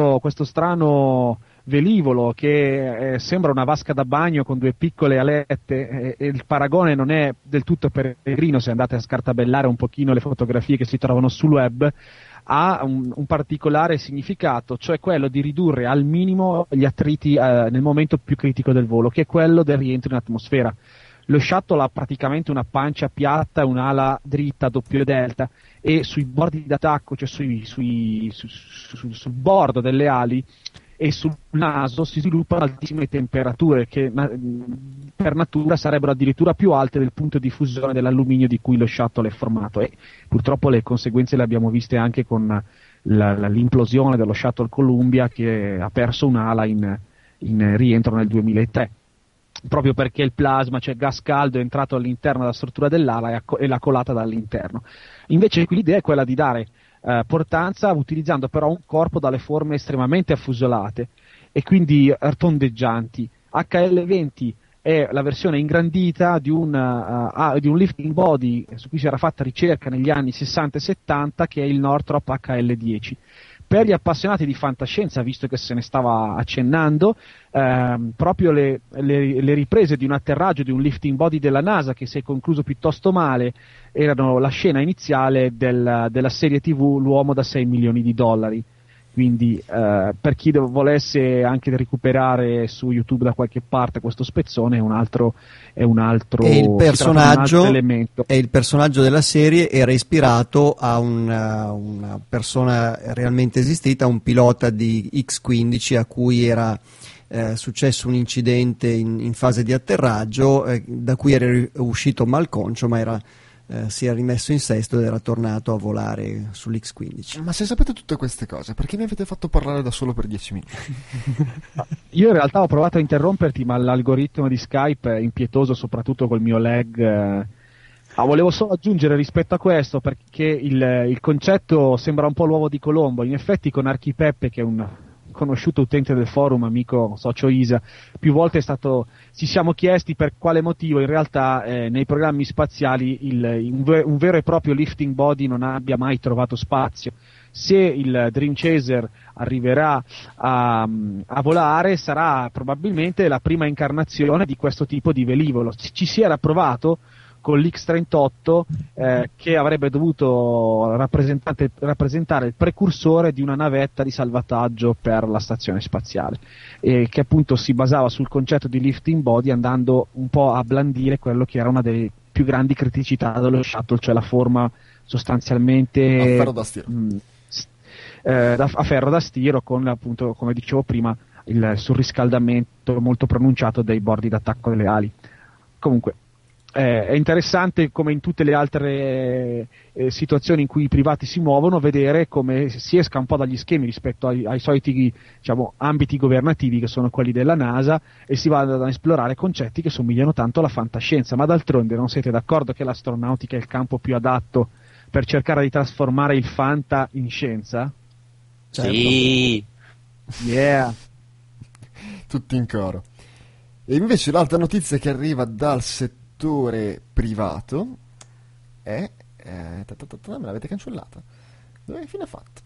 strano velivolo che sembra una vasca da bagno con due piccole alette, e il paragone non è del tutto peregrino se andate a scartabellare un pochino le fotografie che si trovano sul web, ha un particolare significato, cioè quello di ridurre al minimo gli attriti nel momento più critico del volo, che è quello del rientro in atmosfera. Lo shuttle ha praticamente una pancia piatta e un'ala dritta doppio delta, e sui bordi d'attacco, cioè sul bordo delle ali e sul naso, si sviluppano altissime temperature che per natura sarebbero addirittura più alte del punto di fusione dell'alluminio di cui lo shuttle è formato, e purtroppo le conseguenze le abbiamo viste anche con l'implosione dello shuttle Columbia, che ha perso un'ala in rientro nel 2003, proprio perché il plasma, cioè gas caldo, è entrato all'interno della struttura dell'ala e l'ha colata dall'interno. Invece qui l'idea è quella di dare portanza utilizzando però un corpo dalle forme estremamente affusolate e quindi tondeggianti. HL20 è la versione ingrandita di un lifting body su cui si era fatta ricerca negli anni 60 e 70, che è il Northrop HL10. Per gli appassionati di fantascienza, visto che se ne stava accennando, proprio le riprese di un atterraggio di un lifting body della NASA che si è concluso piuttosto male erano la scena iniziale della serie TV L'uomo da $6 milioni. Quindi per chi volesse anche recuperare su YouTube da qualche parte questo spezzone, è un altro elemento. E il personaggio della serie era ispirato a una persona realmente esistita, un pilota di X-15 a cui era successo un incidente in fase di atterraggio, da cui era uscito malconcio, ma si era rimesso in sesto ed era tornato a volare sull'X-15. Ma se sapete tutte queste cose, perché mi avete fatto parlare da solo per 10 minuti? Io in realtà ho provato a interromperti, ma l'algoritmo di Skype è impietoso, soprattutto col mio lag. Volevo solo aggiungere rispetto a questo, perché il concetto sembra un po' l'uovo di Colombo. In effetti con Archipeppe, che è un conosciuto utente del forum, amico socio ISA, più volte ci siamo chiesti per quale motivo in realtà nei programmi spaziali un vero e proprio lifting body non abbia mai trovato spazio. Se il Dream Chaser arriverà a volare, sarà probabilmente la prima incarnazione di questo tipo di velivolo. Ci si era provato con l'X-38 che avrebbe dovuto rappresentare il precursore di una navetta di salvataggio per la stazione spaziale, che appunto si basava sul concetto di lifting body, andando un po' a blandire quello che era una delle più grandi criticità dello shuttle, cioè la forma sostanzialmente a ferro da stiro. A ferro da stiro, con appunto, come dicevo prima, il surriscaldamento molto pronunciato dei bordi d'attacco delle ali. Comunque è interessante, come in tutte le altre situazioni in cui i privati si muovono, vedere come si esca un po' dagli schemi rispetto ai soliti, diciamo, ambiti governativi che sono quelli della NASA, e si vada ad esplorare concetti che somigliano tanto alla fantascienza. Ma d'altronde non siete d'accordo che l'astronautica è il campo più adatto per cercare di trasformare il fanta in scienza? Certo. Sì. Yeah. Tutti in coro. E invece l'altra notizia che arriva dal settore privato è... me l'avete cancellata. Dove fine ha fatto?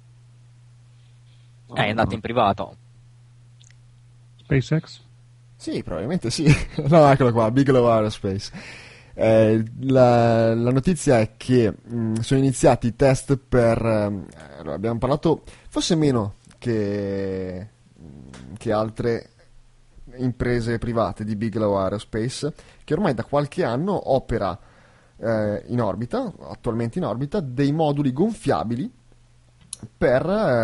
È andato in privato. SpaceX? Sì, probabilmente sì. No, eccolo qua, Bigelow Aerospace. La notizia è che sono iniziati i test per... allora, abbiamo parlato forse meno che altre imprese private di Bigelow Aerospace, che ormai da qualche anno opera in orbita, attualmente in orbita, dei moduli gonfiabili per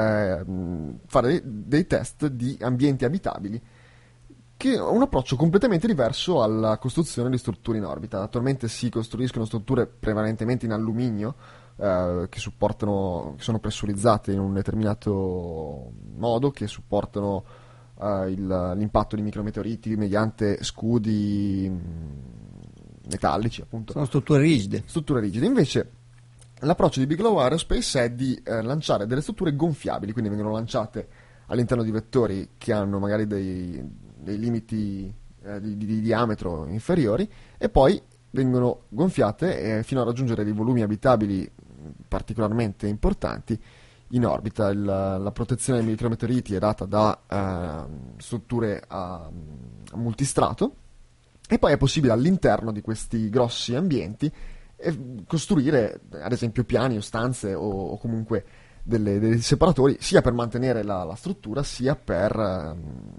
fare dei test di ambienti abitabili, che è un approccio completamente diverso alla costruzione di strutture in orbita. Attualmente si costruiscono strutture prevalentemente in alluminio, che sono pressurizzate in un determinato modo, che supportano l'impatto di micrometeoriti mediante scudi metallici, appunto. Sono strutture rigide. Strutture rigide. Invece l'approccio di Bigelow Aerospace è di lanciare delle strutture gonfiabili, quindi vengono lanciate all'interno di vettori che hanno magari dei limiti di diametro inferiori, e poi vengono gonfiate fino a raggiungere dei volumi abitabili particolarmente importanti in orbita. La protezione dai micrometeoriti è data da strutture a multistrato, e poi è possibile all'interno di questi grossi ambienti costruire ad esempio piani o stanze o comunque dei separatori, sia per mantenere la struttura, sia per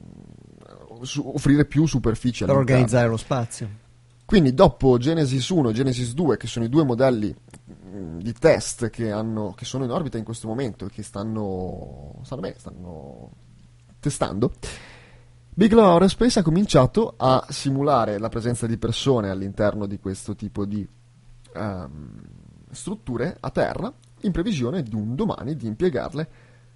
offrire più superficie Per all'interno. organizzare lo spazio. Quindi dopo Genesis 1 e Genesis 2, che sono i due modelli di test che sono in orbita in questo momento e che stanno testando, Bigelow Aerospace ha cominciato a simulare la presenza di persone all'interno di questo tipo di strutture a terra, in previsione di un domani di impiegarle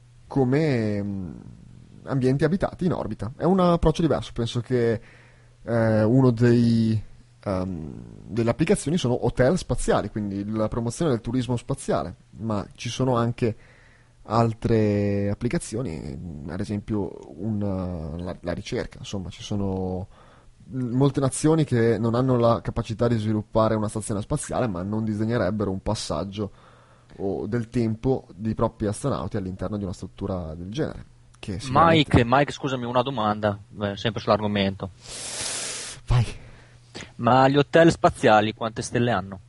come ambienti abitati in orbita. È un approccio diverso. Penso che uno delle applicazioni sono hotel spaziali, quindi la promozione del turismo spaziale, ma ci sono anche altre applicazioni, ad esempio la ricerca. Insomma, ci sono molte nazioni che non hanno la capacità di sviluppare una stazione spaziale, ma non disegnerebbero un passaggio del tempo dei propri astronauti all'interno di una struttura del genere. Che sicuramente... Mike, scusami, una domanda, sempre sull'argomento. Vai. Ma gli hotel spaziali quante stelle hanno?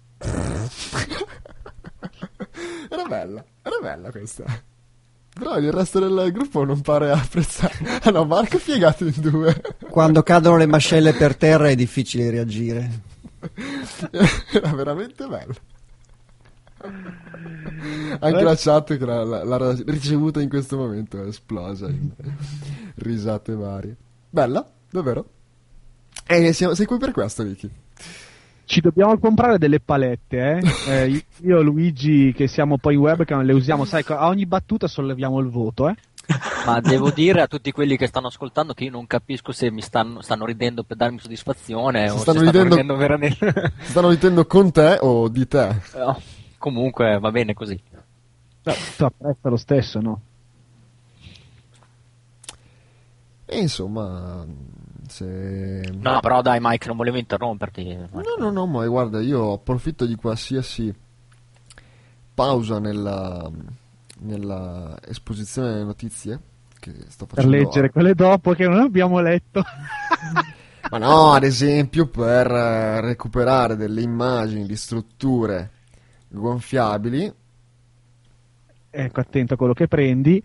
Era bella questa. Però il resto del gruppo non pare apprezzare. Ah no, Marco è piegato in due. Quando cadono le mascelle per terra è difficile reagire. Era veramente bello. Anche la chat che l'ha ricevuta in questo momento è esplosa in risate varie. Bella, davvero. E sei qui per questo, Vicky? Ci dobbiamo comprare delle palette, io e Luigi, che siamo poi in webcam, le usiamo, sai, a ogni battuta solleviamo il voto, Ma devo dire a tutti quelli che stanno ascoltando che io non capisco se mi stanno ridendo per darmi soddisfazione o se stanno ridendo veramente. Stanno ridendo con te o di te? No, comunque va bene così. Tu apprezza lo stesso, no? E insomma, se... No, però dai Mike, non volevo interromperti. No, ma guarda, io approfitto di qualsiasi pausa nella esposizione delle notizie che sto Per facendo leggere quelle dopo che non abbiamo letto. ma no, ad esempio per recuperare delle immagini di strutture gonfiabili. Ecco, attento a quello che prendi.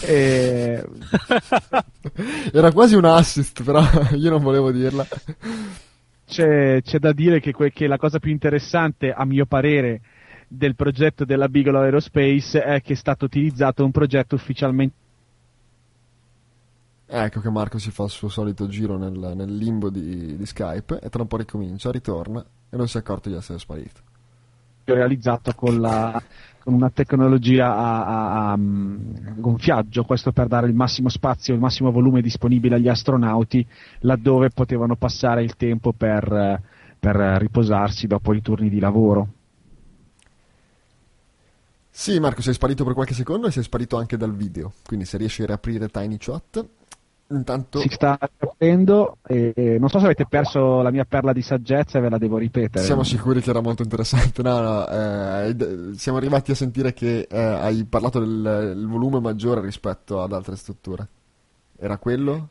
Era quasi un assist, però io non volevo dirla. C'è da dire che la cosa più interessante, a mio parere, del progetto della Bigelow Aerospace è che è stato utilizzato un progetto ufficialmente. Ecco che Marco si fa il suo solito giro nel limbo di Skype e tra un po' ricomincia, ritorna e non si è accorto di essere sparito. Realizzato con una tecnologia a gonfiaggio, questo per dare il massimo spazio, il massimo volume disponibile agli astronauti, laddove potevano passare il tempo per riposarsi dopo i turni di lavoro. Sì, Marco, sei sparito per qualche secondo e sei sparito anche dal video, quindi se riesci a riaprire Tiny Chat, intanto... Si sta capendo e non so se avete perso la mia perla di saggezza e ve la devo ripetere. Siamo sicuri che era molto interessante. No, siamo arrivati a sentire che hai parlato del volume maggiore rispetto ad altre strutture. Era quello?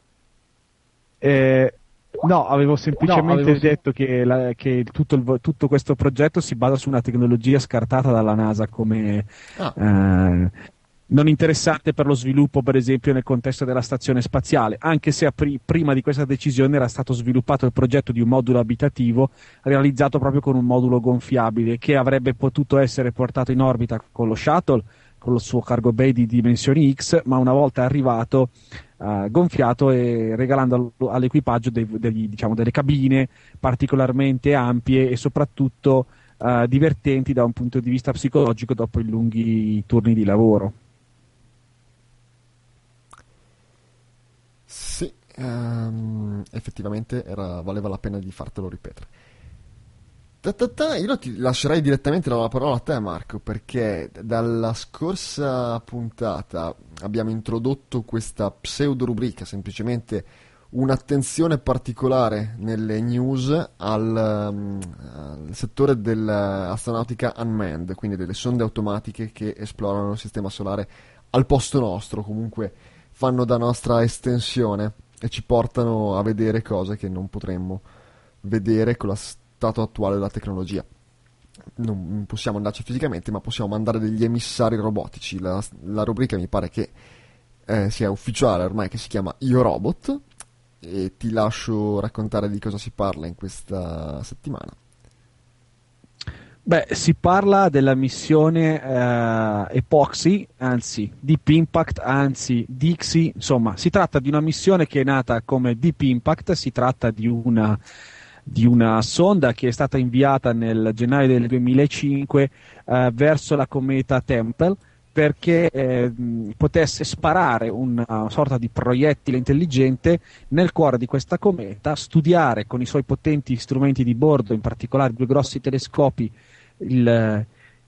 No, avevo semplicemente detto che tutto questo progetto si basa su una tecnologia scartata dalla NASA come non interessante per lo sviluppo, per esempio, nel contesto della stazione spaziale, anche se prima di questa decisione era stato sviluppato il progetto di un modulo abitativo realizzato proprio con un modulo gonfiabile che avrebbe potuto essere portato in orbita con lo shuttle, con il suo cargo bay di dimensioni X, ma una volta arrivato gonfiato e regalando all'equipaggio delle cabine particolarmente ampie e soprattutto divertenti da un punto di vista psicologico dopo i lunghi turni di lavoro. Sì, effettivamente valeva la pena di fartelo ripetere. Io ti lascerei direttamente la parola a te, Marco, perché dalla scorsa puntata abbiamo introdotto questa pseudo rubrica, semplicemente un'attenzione particolare nelle news al settore dell'astronautica unmanned, quindi delle sonde automatiche che esplorano il sistema solare al posto nostro, comunque fanno da nostra estensione e ci portano a vedere cose che non potremmo vedere con la stato attuale della tecnologia. Non possiamo andarci fisicamente, ma possiamo mandare degli emissari robotici. La rubrica mi pare che sia ufficiale ormai, che si chiama Io Robot, e ti lascio raccontare di cosa si parla in questa settimana. Beh, si parla della missione Epoxy, anzi Deep Impact, anzi Dixie, insomma, si tratta di una missione che è nata come Deep Impact, si tratta di una sonda che è stata inviata nel gennaio del 2005 verso la cometa Tempel perché potesse sparare una sorta di proiettile intelligente nel cuore di questa cometa, studiare con i suoi potenti strumenti di bordo, in particolare due grossi telescopi, il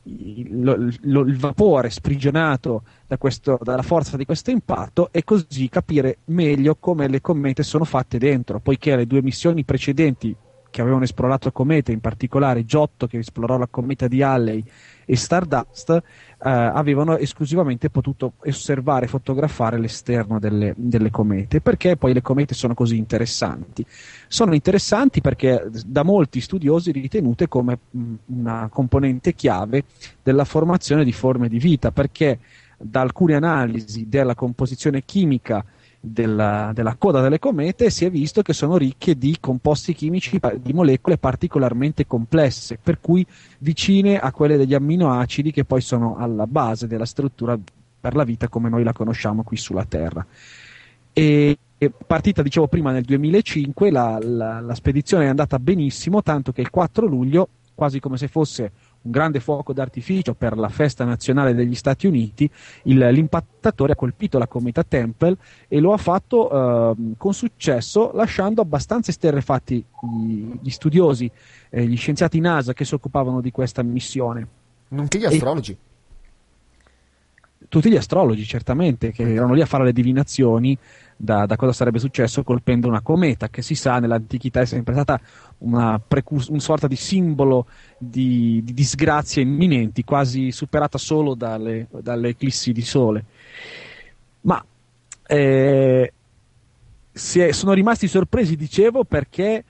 vapore sprigionato dalla forza di questo impatto e così capire meglio come le comete sono fatte dentro, poiché le due missioni precedenti che avevano esplorato comete, in particolare Giotto che esplorò la cometa di Halley e Stardust, avevano esclusivamente potuto osservare e fotografare l'esterno delle comete. Perché poi le comete sono così interessanti? Sono interessanti perché da molti studiosi ritenute come una componente chiave della formazione di forme di vita, perché da alcune analisi della composizione chimica della coda delle comete si è visto che sono ricche di composti chimici, di molecole particolarmente complesse, per cui vicine a quelle degli amminoacidi che poi sono alla base della struttura per la vita come noi la conosciamo qui sulla Terra. E partita, dicevo prima, nel 2005, la spedizione è andata benissimo, tanto che il 4 luglio, quasi come se fosse un grande fuoco d'artificio per la festa nazionale degli Stati Uniti, l'impattatore ha colpito la cometa Tempel e lo ha fatto con successo, lasciando abbastanza esterrefatti gli studiosi, gli scienziati NASA che si occupavano di questa missione. Nonché gli astrologi. tutti gli astrologi, certamente, che erano lì a fare le divinazioni da cosa sarebbe successo colpendo una cometa, che si sa nell'antichità è sempre stata una sorta di simbolo di disgrazie imminenti, quasi superata solo dalle eclissi di sole. Ma sono rimasti sorpresi, dicevo, perché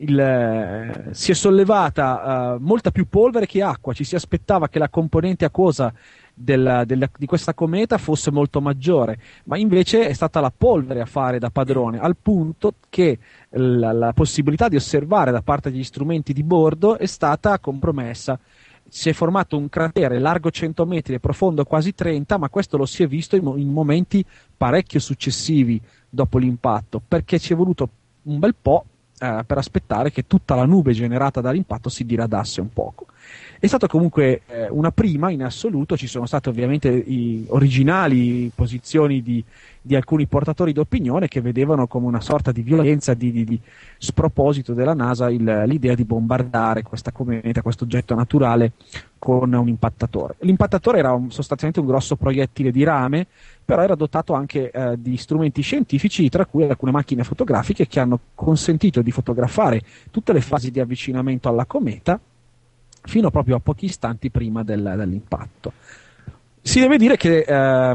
si è sollevata molta più polvere che acqua. Ci si aspettava che la componente acquosa di questa cometa fosse molto maggiore, ma invece è stata la polvere a fare da padrone, al punto che la possibilità di osservare da parte degli strumenti di bordo è stata compromessa. Si è formato un cratere largo 100 metri e profondo quasi 30, ma questo lo si è visto in momenti parecchio successivi dopo l'impatto, perché ci è voluto un bel po' per aspettare che tutta la nube generata dall'impatto si diradasse un poco. È stato comunque una prima in assoluto. Ci sono state ovviamente originali posizioni di alcuni portatori d'opinione che vedevano come una sorta di violenza, di sproposito della NASA l'idea di bombardare questa cometa, questo oggetto naturale, con un impattatore. L'impattatore era sostanzialmente un grosso proiettile di rame, però era dotato anche di strumenti scientifici, tra cui alcune macchine fotografiche che hanno consentito di fotografare tutte le fasi di avvicinamento alla cometa fino proprio a pochi istanti prima dell'impatto. Si deve dire che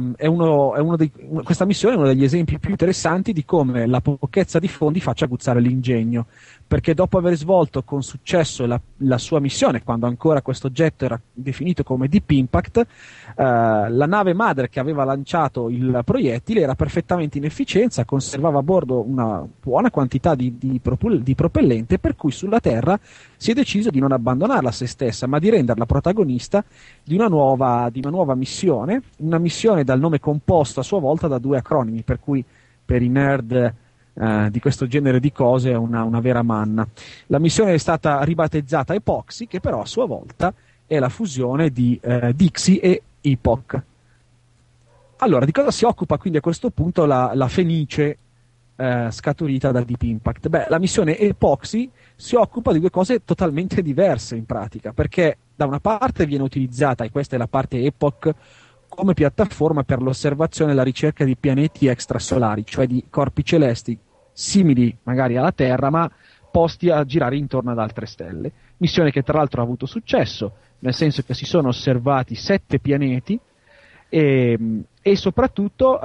questa missione è uno degli esempi più interessanti di come la pochezza di fondi faccia aguzzare l'ingegno, perché dopo aver svolto con successo la sua missione, quando ancora questo oggetto era definito come Deep Impact, la nave madre che aveva lanciato il proiettile era perfettamente in efficienza, conservava a bordo una buona quantità di propellente, per cui sulla Terra si è deciso di non abbandonarla a se stessa, ma di renderla protagonista di una nuova missione, una missione dal nome composto a sua volta da due acronimi, per cui per i nerd di questo genere di cose è una vera manna. La missione è stata ribattezzata Epoxy, che però a sua volta è la fusione di Dixie e Epoch. Allora, di cosa si occupa quindi a questo punto la Fenice scaturita dal Deep Impact? Beh, la missione Epoxy si occupa di due cose totalmente diverse in pratica, perché da una parte viene utilizzata, e questa è la parte Epoch, come piattaforma per l'osservazione e la ricerca di pianeti extrasolari, cioè di corpi celesti simili magari alla Terra, ma posti a girare intorno ad altre stelle. Missione che tra l'altro ha avuto successo, nel senso che si sono osservati 7 pianeti e soprattutto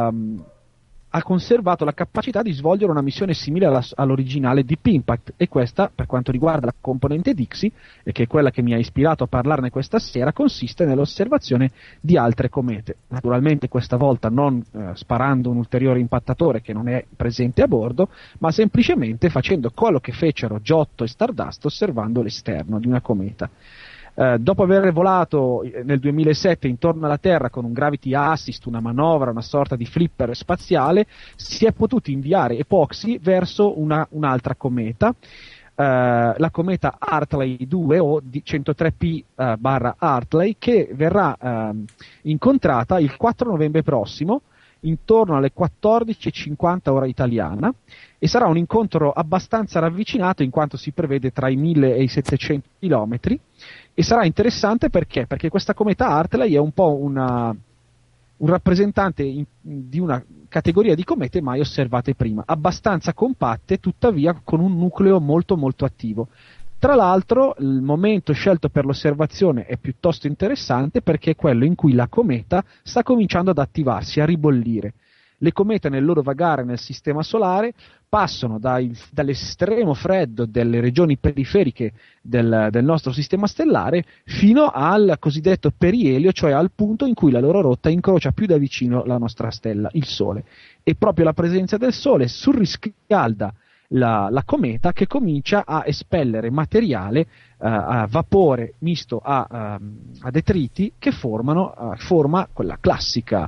ha conservato la capacità di svolgere una missione simile all'originale Deep Impact, e questa, per quanto riguarda la componente Dixie, e che è quella che mi ha ispirato a parlarne questa sera, consiste nell'osservazione di altre comete. Naturalmente questa volta non sparando un ulteriore impattatore che non è presente a bordo, ma semplicemente facendo quello che fecero Giotto e Stardust osservando l'esterno di una cometa. Dopo aver volato nel 2007 intorno alla Terra con un Gravity Assist, una manovra, una sorta di flipper spaziale, si è potuto inviare Epoxy verso un'altra cometa, la cometa Hartley 2 o 103P Hartley, che verrà incontrata il 4 novembre prossimo intorno alle 14:50 ora italiana, e sarà un incontro abbastanza ravvicinato in quanto si prevede tra i 1000 e i 700 chilometri, e sarà interessante perché questa cometa Hartley è un po' un rappresentante di una categoria di comete mai osservate prima, abbastanza compatte, tuttavia con un nucleo molto molto attivo. Tra l'altro il momento scelto per l'osservazione è piuttosto interessante perché è quello in cui la cometa sta cominciando ad attivarsi, a ribollire. Le comete nel loro vagare nel sistema solare passano dall'estremo freddo delle regioni periferiche del nostro sistema stellare fino al cosiddetto perielio, cioè al punto in cui la loro rotta incrocia più da vicino la nostra stella, il Sole. E proprio la presenza del Sole surriscalda la cometa, che comincia a espellere materiale a vapore misto a detriti che forma quella classica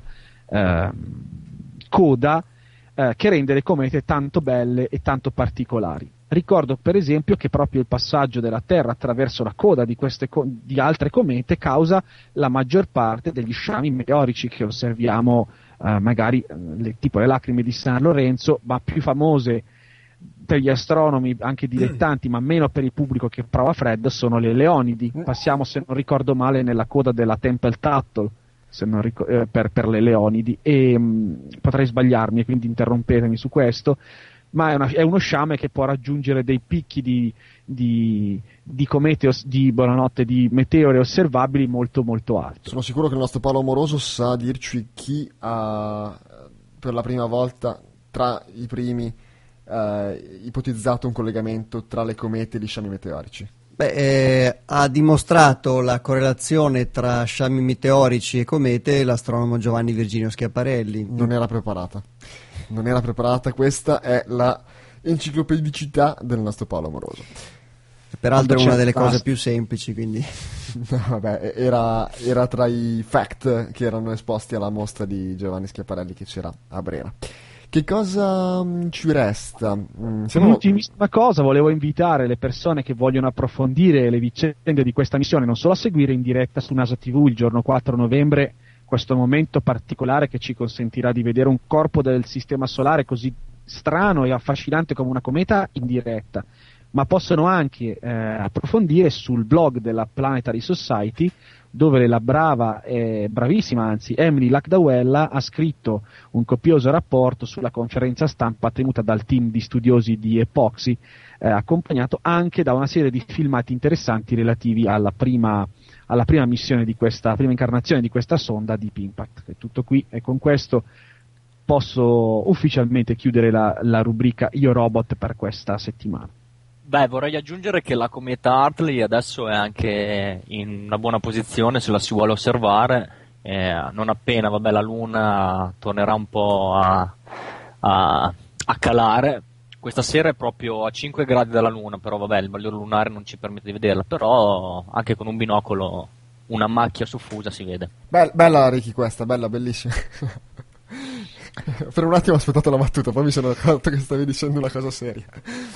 coda che rende le comete tanto belle e tanto particolari. Ricordo per esempio che proprio il passaggio della Terra attraverso la coda di altre comete causa la maggior parte degli sciami meteorici che osserviamo, magari tipo le lacrime di San Lorenzo, ma più famose per gli astronomi, anche dilettanti, ma meno per il pubblico che prova freddo, sono le Leonidi. Passiamo, se non ricordo male, nella coda della Tempel Tuttle. se non per le Leonidi, e potrei sbagliarmi, quindi interrompetemi su questo, ma è uno sciame che può raggiungere dei picchi di comete di meteore osservabili molto molto alti. Sono sicuro che il nostro Paolo Amoroso sa dirci chi ha per la prima volta tra i primi ipotizzato un collegamento tra le comete e gli sciami meteorici. Ha dimostrato la correlazione tra sciami meteorici e comete l'astronomo Giovanni Virginio Schiaparelli. Non era preparata, questa è la enciclopedicità del nostro Paolo Amoroso. Peraltro è una delle cose più semplici, quindi... No, vabbè, era tra i fact che erano esposti alla mostra di Giovanni Schiaparelli che c'era a Brera. Che cosa ci resta? Un'ultimissima cosa, volevo invitare le persone che vogliono approfondire le vicende di questa missione non solo a seguire in diretta su NASA TV il giorno 4 novembre questo momento particolare che ci consentirà di vedere un corpo del sistema solare così strano e affascinante come una cometa in diretta, ma possono anche approfondire sul blog della Planetary Society, dove la bravissima anzi Emily Lacdawella ha scritto un copioso rapporto sulla conferenza stampa tenuta dal team di studiosi di Epoxy, accompagnato anche da una serie di filmati interessanti relativi alla prima missione di questa prima incarnazione di questa sonda Deep Impact. È tutto qui, e con questo posso ufficialmente chiudere la rubrica Io Robot per questa settimana. Beh, vorrei aggiungere che la cometa Hartley adesso è anche in una buona posizione se la si vuole osservare, non appena la Luna tornerà un po' a calare. Questa sera è proprio a 5 gradi dalla Luna, però il bagliore lunare non ci permette di vederla, però anche con un binocolo una macchia soffusa si vede. Bella Ricky questa, bellissima. Per un attimo ho aspettato la battuta, poi mi sono accorto che stavi dicendo una cosa seria.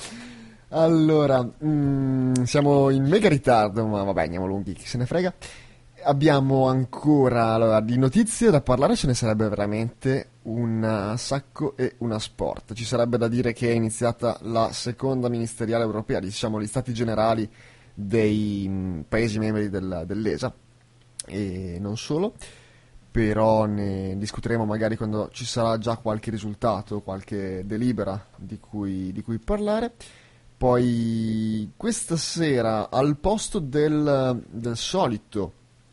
Allora, siamo in mega ritardo, ma andiamo lunghi, chi se ne frega. Abbiamo ancora di notizie da parlare, ce ne sarebbe veramente un sacco e una sport. Ci sarebbe da dire che è iniziata la seconda ministeriale europea, diciamo gli stati generali dei paesi membri dell'ESA, e non solo, però ne discuteremo magari quando ci sarà già qualche risultato, qualche delibera di cui parlare. Poi questa sera, al posto del solito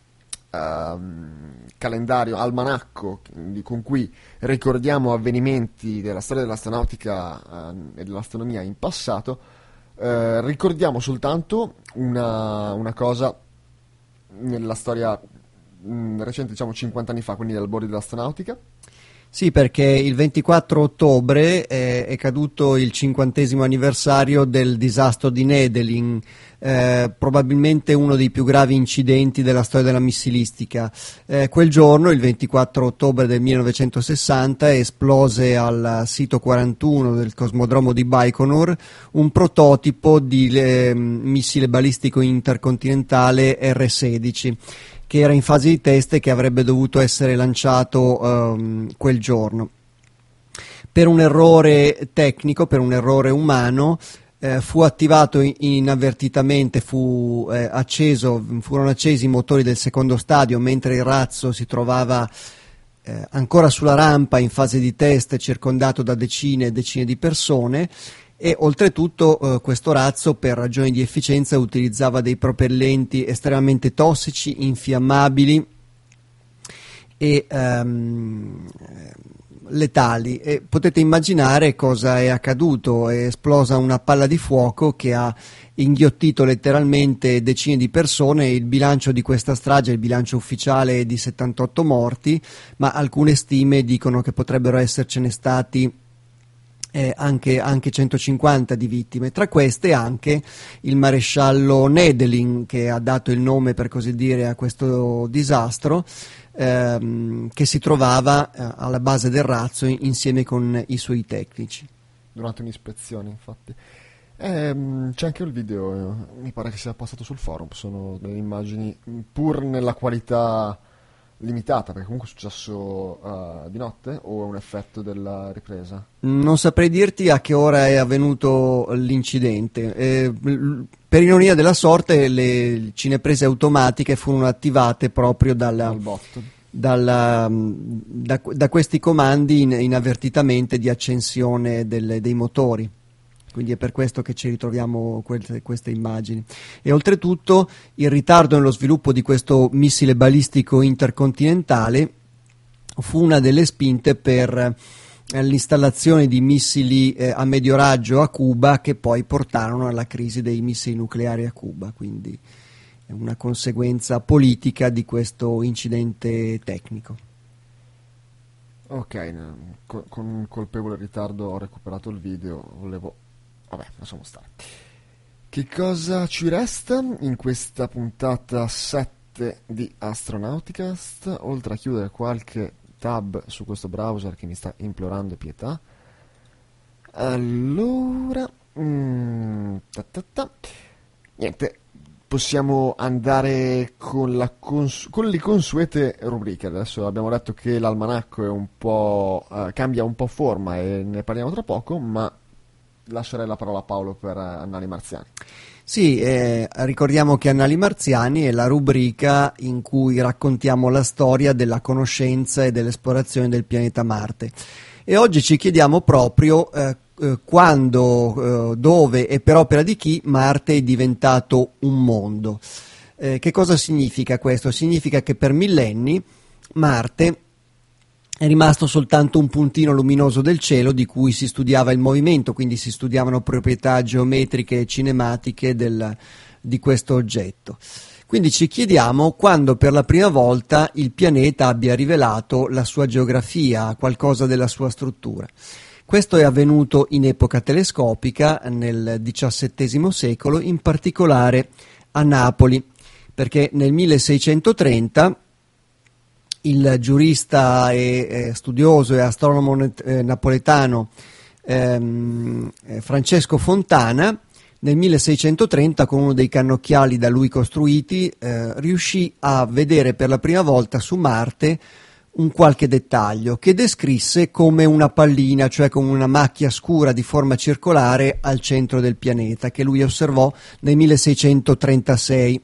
calendario, almanacco con cui ricordiamo avvenimenti della storia dell'astronautica e dell'astronomia in passato, ricordiamo soltanto una cosa nella storia recente, diciamo 50 anni fa, quindi dal bordo dell'astronautica. Sì, perché il 24 ottobre è caduto il 50° anniversario del disastro di Nedelin, probabilmente uno dei più gravi incidenti della storia della missilistica. Quel giorno, il 24 ottobre del 1960, esplose al sito 41 del cosmodromo di Baikonur un prototipo di missile balistico intercontinentale R-16, che era in fase di test e che avrebbe dovuto essere lanciato quel giorno. Per un errore tecnico, per un errore umano, fu attivato inavvertitamente, furono accesi i motori del secondo stadio mentre il razzo si trovava ancora sulla rampa in fase di test, circondato da decine e decine di persone. E oltretutto questo razzo, per ragioni di efficienza, utilizzava dei propellenti estremamente tossici, infiammabili e letali, e potete immaginare cosa è accaduto. È esplosa una palla di fuoco che ha inghiottito letteralmente decine di persone. Il bilancio di questa strage, il bilancio ufficiale, è di 78 morti, ma alcune stime dicono che potrebbero essercene stati anche 150 di vittime, tra queste anche il maresciallo Nedelin, che ha dato il nome, per così dire, a questo disastro, che si trovava alla base del razzo insieme con i suoi tecnici. Durante un'ispezione, infatti. C'è anche il video, mi pare che sia passato sul forum, sono delle immagini pur nella qualità limitata, perché comunque è successo di notte, o è un effetto della ripresa? Non saprei dirti a che ora è avvenuto l'incidente. Per ironia della sorte, le cineprese automatiche furono attivate proprio Al botto. da questi comandi inavvertitamente di accensione dei motori. Quindi è per questo che ci ritroviamo queste immagini. E oltretutto il ritardo nello sviluppo di questo missile balistico intercontinentale fu una delle spinte per l'installazione di missili a medio raggio a Cuba, che poi portarono alla crisi dei missili nucleari a Cuba. Quindi è una conseguenza politica di questo incidente tecnico. Ok, con un colpevole ritardo ho recuperato il video, vabbè, lasciamo stare. Che cosa ci resta in questa puntata 7 di Astronauticast, oltre a chiudere qualche tab su questo browser che mi sta implorando pietà? Allora, niente, possiamo andare con le consuete rubriche. Adesso abbiamo detto che l'almanacco è un po' cambia un po' forma e ne parliamo tra poco, ma lascerei la parola a Paolo per Annali Marziani. Sì, ricordiamo che Annali Marziani è la rubrica in cui raccontiamo la storia della conoscenza e dell'esplorazione del pianeta Marte. E oggi ci chiediamo proprio quando, dove e per opera di chi Marte è diventato un mondo. Che cosa significa questo? Significa che per millenni Marte è rimasto soltanto un puntino luminoso del cielo di cui si studiava il movimento, quindi si studiavano proprietà geometriche e cinematiche di questo oggetto. Quindi ci chiediamo quando per la prima volta il pianeta abbia rivelato la sua geografia, qualcosa della sua struttura. Questo è avvenuto in epoca telescopica nel XVII secolo, in particolare a Napoli, perché nel 1630 il giurista e studioso e astronomo napoletano Francesco Fontana, nel 1630, con uno dei cannocchiali da lui costruiti, riuscì a vedere per la prima volta su Marte un qualche dettaglio che descrisse come una pallina, cioè come una macchia scura di forma circolare al centro del pianeta, che lui osservò nel 1636.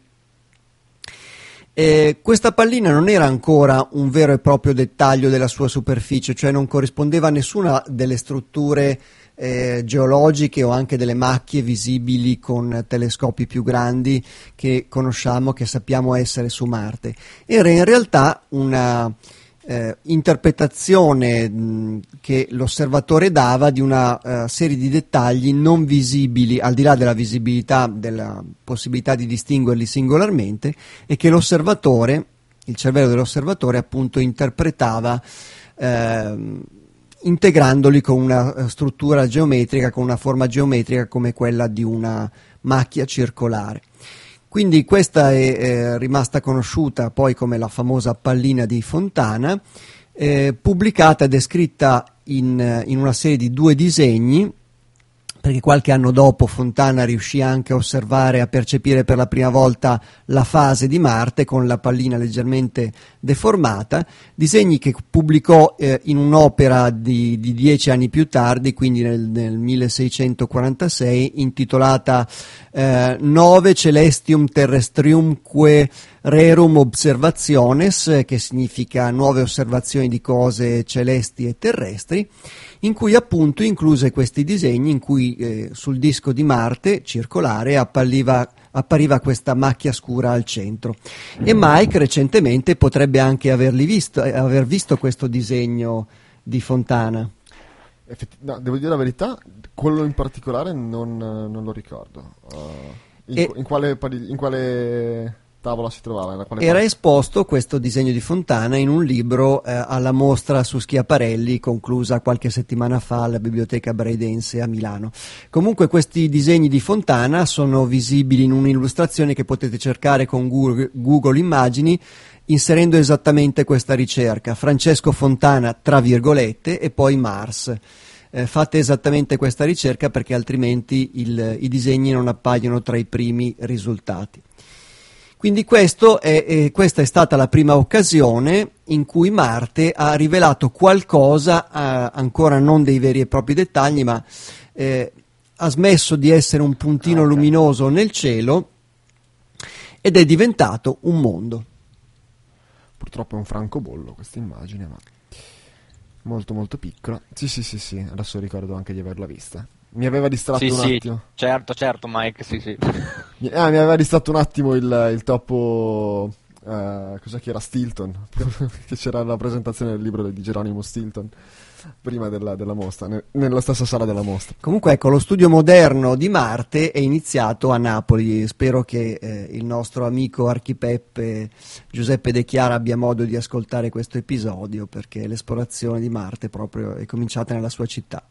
Questa pallina non era ancora un vero e proprio dettaglio della sua superficie, cioè non corrispondeva a nessuna delle strutture geologiche o anche delle macchie visibili con telescopi più grandi che conosciamo, che sappiamo essere su Marte. Era in realtà una interpretazione che l'osservatore dava di una serie di dettagli non visibili, al di là della visibilità, della possibilità di distinguerli singolarmente, e che l'osservatore, il cervello dell'osservatore appunto interpretava integrandoli con una struttura geometrica, con una forma geometrica come quella di una macchia circolare. Quindi questa è rimasta conosciuta poi come la famosa pallina di Fontana, pubblicata e descritta in una serie di 2 disegni, perché qualche anno dopo Fontana riuscì anche a osservare, a percepire per la prima volta la fase di Marte con la pallina leggermente deformata, disegni che pubblicò in un'opera di 10 anni più tardi, quindi nel 1646, intitolata Nove Celestium Terrestriumque Rerum Observationes, che significa nuove osservazioni di cose celesti e terrestri, in cui appunto incluse questi disegni in cui sul disco di Marte circolare appariva questa macchia scura al centro. E Mike recentemente potrebbe anche aver visto questo disegno di Fontana. No, devo dire la verità, quello in particolare non lo ricordo. In quale tavola si trovava? Era esposto questo disegno di Fontana in un libro alla mostra su Schiaparelli, conclusa qualche settimana fa alla Biblioteca Braidense a Milano. Comunque questi disegni di Fontana sono visibili in un'illustrazione che potete cercare con Google Immagini, inserendo esattamente questa ricerca: Francesco Fontana tra virgolette e poi Mars. Fate esattamente questa ricerca, perché altrimenti i disegni non appaiono tra i primi risultati. Quindi questa è stata la prima occasione in cui Marte ha rivelato qualcosa, ancora non dei veri e propri dettagli, ma ha smesso di essere un puntino luminoso nel cielo ed è diventato un mondo. Purtroppo è un francobollo questa immagine, ma molto molto piccola. Sì, adesso ricordo anche di averla vista. Mi aveva distratto un attimo. Certo, Mike, sì. Mi aveva distratto un attimo il topo. Cos'è che era? Stilton. Che c'era la presentazione del libro di Geronimo Stilton prima della mostra, nella stessa sala della mostra. Comunque ecco, lo studio moderno di Marte è iniziato a Napoli. Spero che il nostro amico Archipeppe Giuseppe De Chiara abbia modo di ascoltare questo episodio, perché l'esplorazione di Marte proprio è cominciata nella sua città.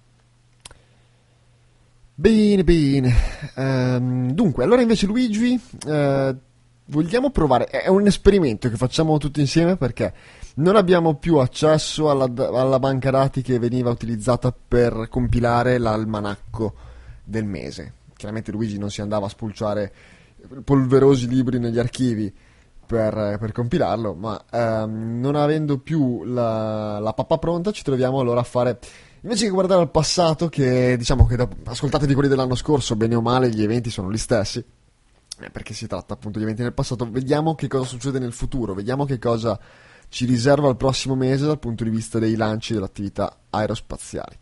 Bene. Dunque, allora invece Luigi, vogliamo provare, è un esperimento che facciamo tutti insieme perché non abbiamo più accesso alla banca dati che veniva utilizzata per compilare l'almanacco del mese. Chiaramente Luigi non si andava a spulciare polverosi libri negli archivi per compilarlo, ma non avendo più la pappa pronta ci troviamo allora a fare... Invece che guardare al passato, che diciamo che ascoltatevi quelli dell'anno scorso, bene o male gli eventi sono gli stessi, perché si tratta appunto di eventi nel passato, vediamo che cosa succede nel futuro, vediamo che cosa ci riserva il prossimo mese dal punto di vista dei lanci delle attività aerospaziali.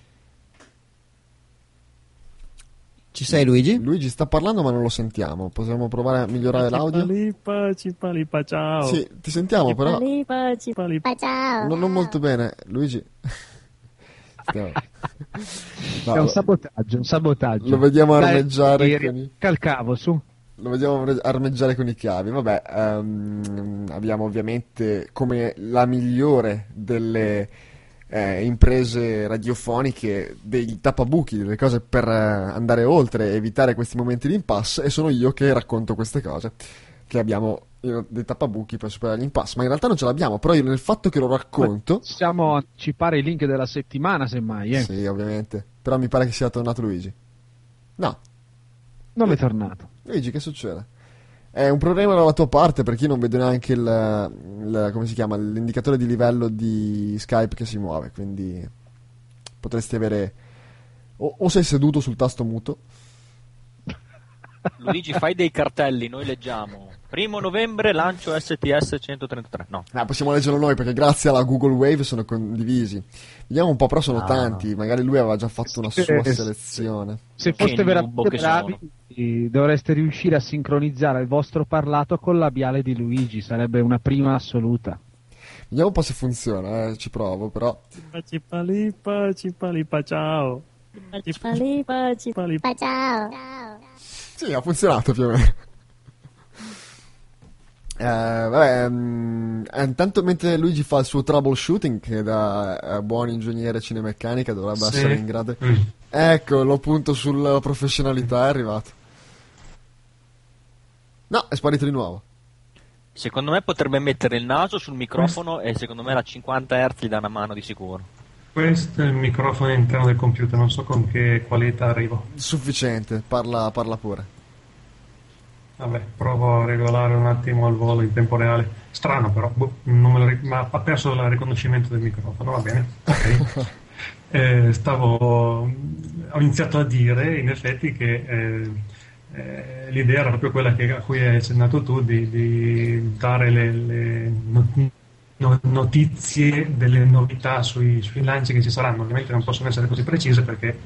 Ci sei, Luigi? Luigi sta parlando ma non lo sentiamo, possiamo provare a migliorare l'audio? Cipalipa, ciao. Sì, ti sentiamo però Cipalipa, ciao. non molto bene, Luigi. No, è un sabotaggio. Lo vediamo armeggiare calcavo su. Lo vediamo armeggiare con i cavi. Vabbè, abbiamo ovviamente come la migliore delle imprese radiofoniche dei tappabuchi, delle cose per andare oltre e evitare questi momenti di impasse, e sono io che racconto queste cose, che abbiamo dei tappabuchi per superare l'impasse, ma in realtà non ce l'abbiamo, però io nel fatto che lo racconto... Possiamo anticipare i link della settimana, semmai, Sì, ovviamente, però mi pare che sia tornato Luigi. No. Non è tornato. Luigi, che succede? È un problema dalla tua parte, perché io non vedo neanche come si chiama, l'indicatore di livello di Skype che si muove, quindi potresti avere... O sei seduto sul tasto muto. Luigi, fai dei cartelli, noi leggiamo. 1° novembre lancio STS 133. No. Possiamo leggerlo noi perché grazie alla Google Wave sono condivisi. Vediamo un po', però sono tanti. Magari lui aveva già fatto una sua selezione. Se foste veramente bravi, dovreste riuscire a sincronizzare il vostro parlato col labiale di Luigi. Sarebbe una prima assoluta. Vediamo un po' se funziona, ci provo, però. Cipalipa, ciao. Cipalipa, ciao. Sì, ha funzionato più o meno. Intanto mentre Luigi fa il suo troubleshooting, che da buon ingegnere cinemeccanica dovrebbe essere in grado. Ecco, lo punto sulla professionalità, è arrivato. No, è sparito di nuovo. Secondo me potrebbe mettere il naso sul microfono e secondo me la 50 Hz gli dà una mano di sicuro. Questo è il microfono interno del computer, non so con che qualità arrivo. Sufficiente, parla pure. Vabbè, provo a regolare un attimo il volo in tempo reale. Strano però, non me lo ma ha perso il riconoscimento del microfono, va bene. Ok. Ho iniziato a dire in effetti che l'idea era proprio quella a cui hai accennato tu, di dare le notizie delle novità sui lanci che ci saranno. Ovviamente non possono essere così precise perché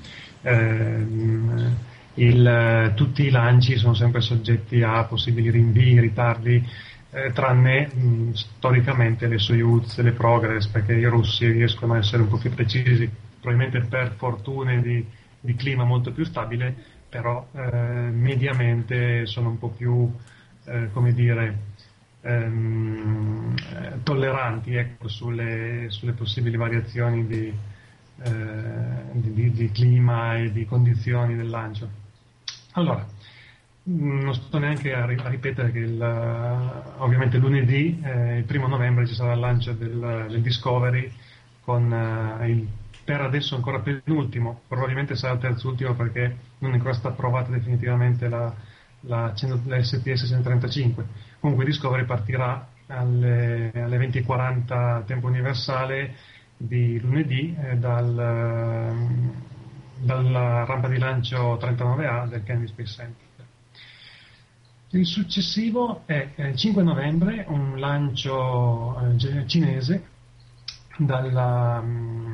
tutti i lanci sono sempre soggetti a possibili rinvii, ritardi, tranne storicamente le Soyuz, le Progress, perché i russi riescono a essere un po' più precisi, probabilmente per fortune di clima molto più stabile, però mediamente sono un po' più, come dire, tolleranti, ecco, sulle possibili variazioni di clima e di condizioni del lancio. Allora, non sto neanche a ripetere che ovviamente lunedì, il 1° novembre, ci sarà il lancio del Discovery con per adesso ancora penultimo, probabilmente sarà il terzo ultimo perché non è ancora stata approvata definitivamente la STS 135. Comunque Discovery partirà alle 20:40 tempo universale di lunedì dalla rampa di lancio 39A del Kennedy Space Center. Il successivo è il 5 novembre, un lancio cinese dal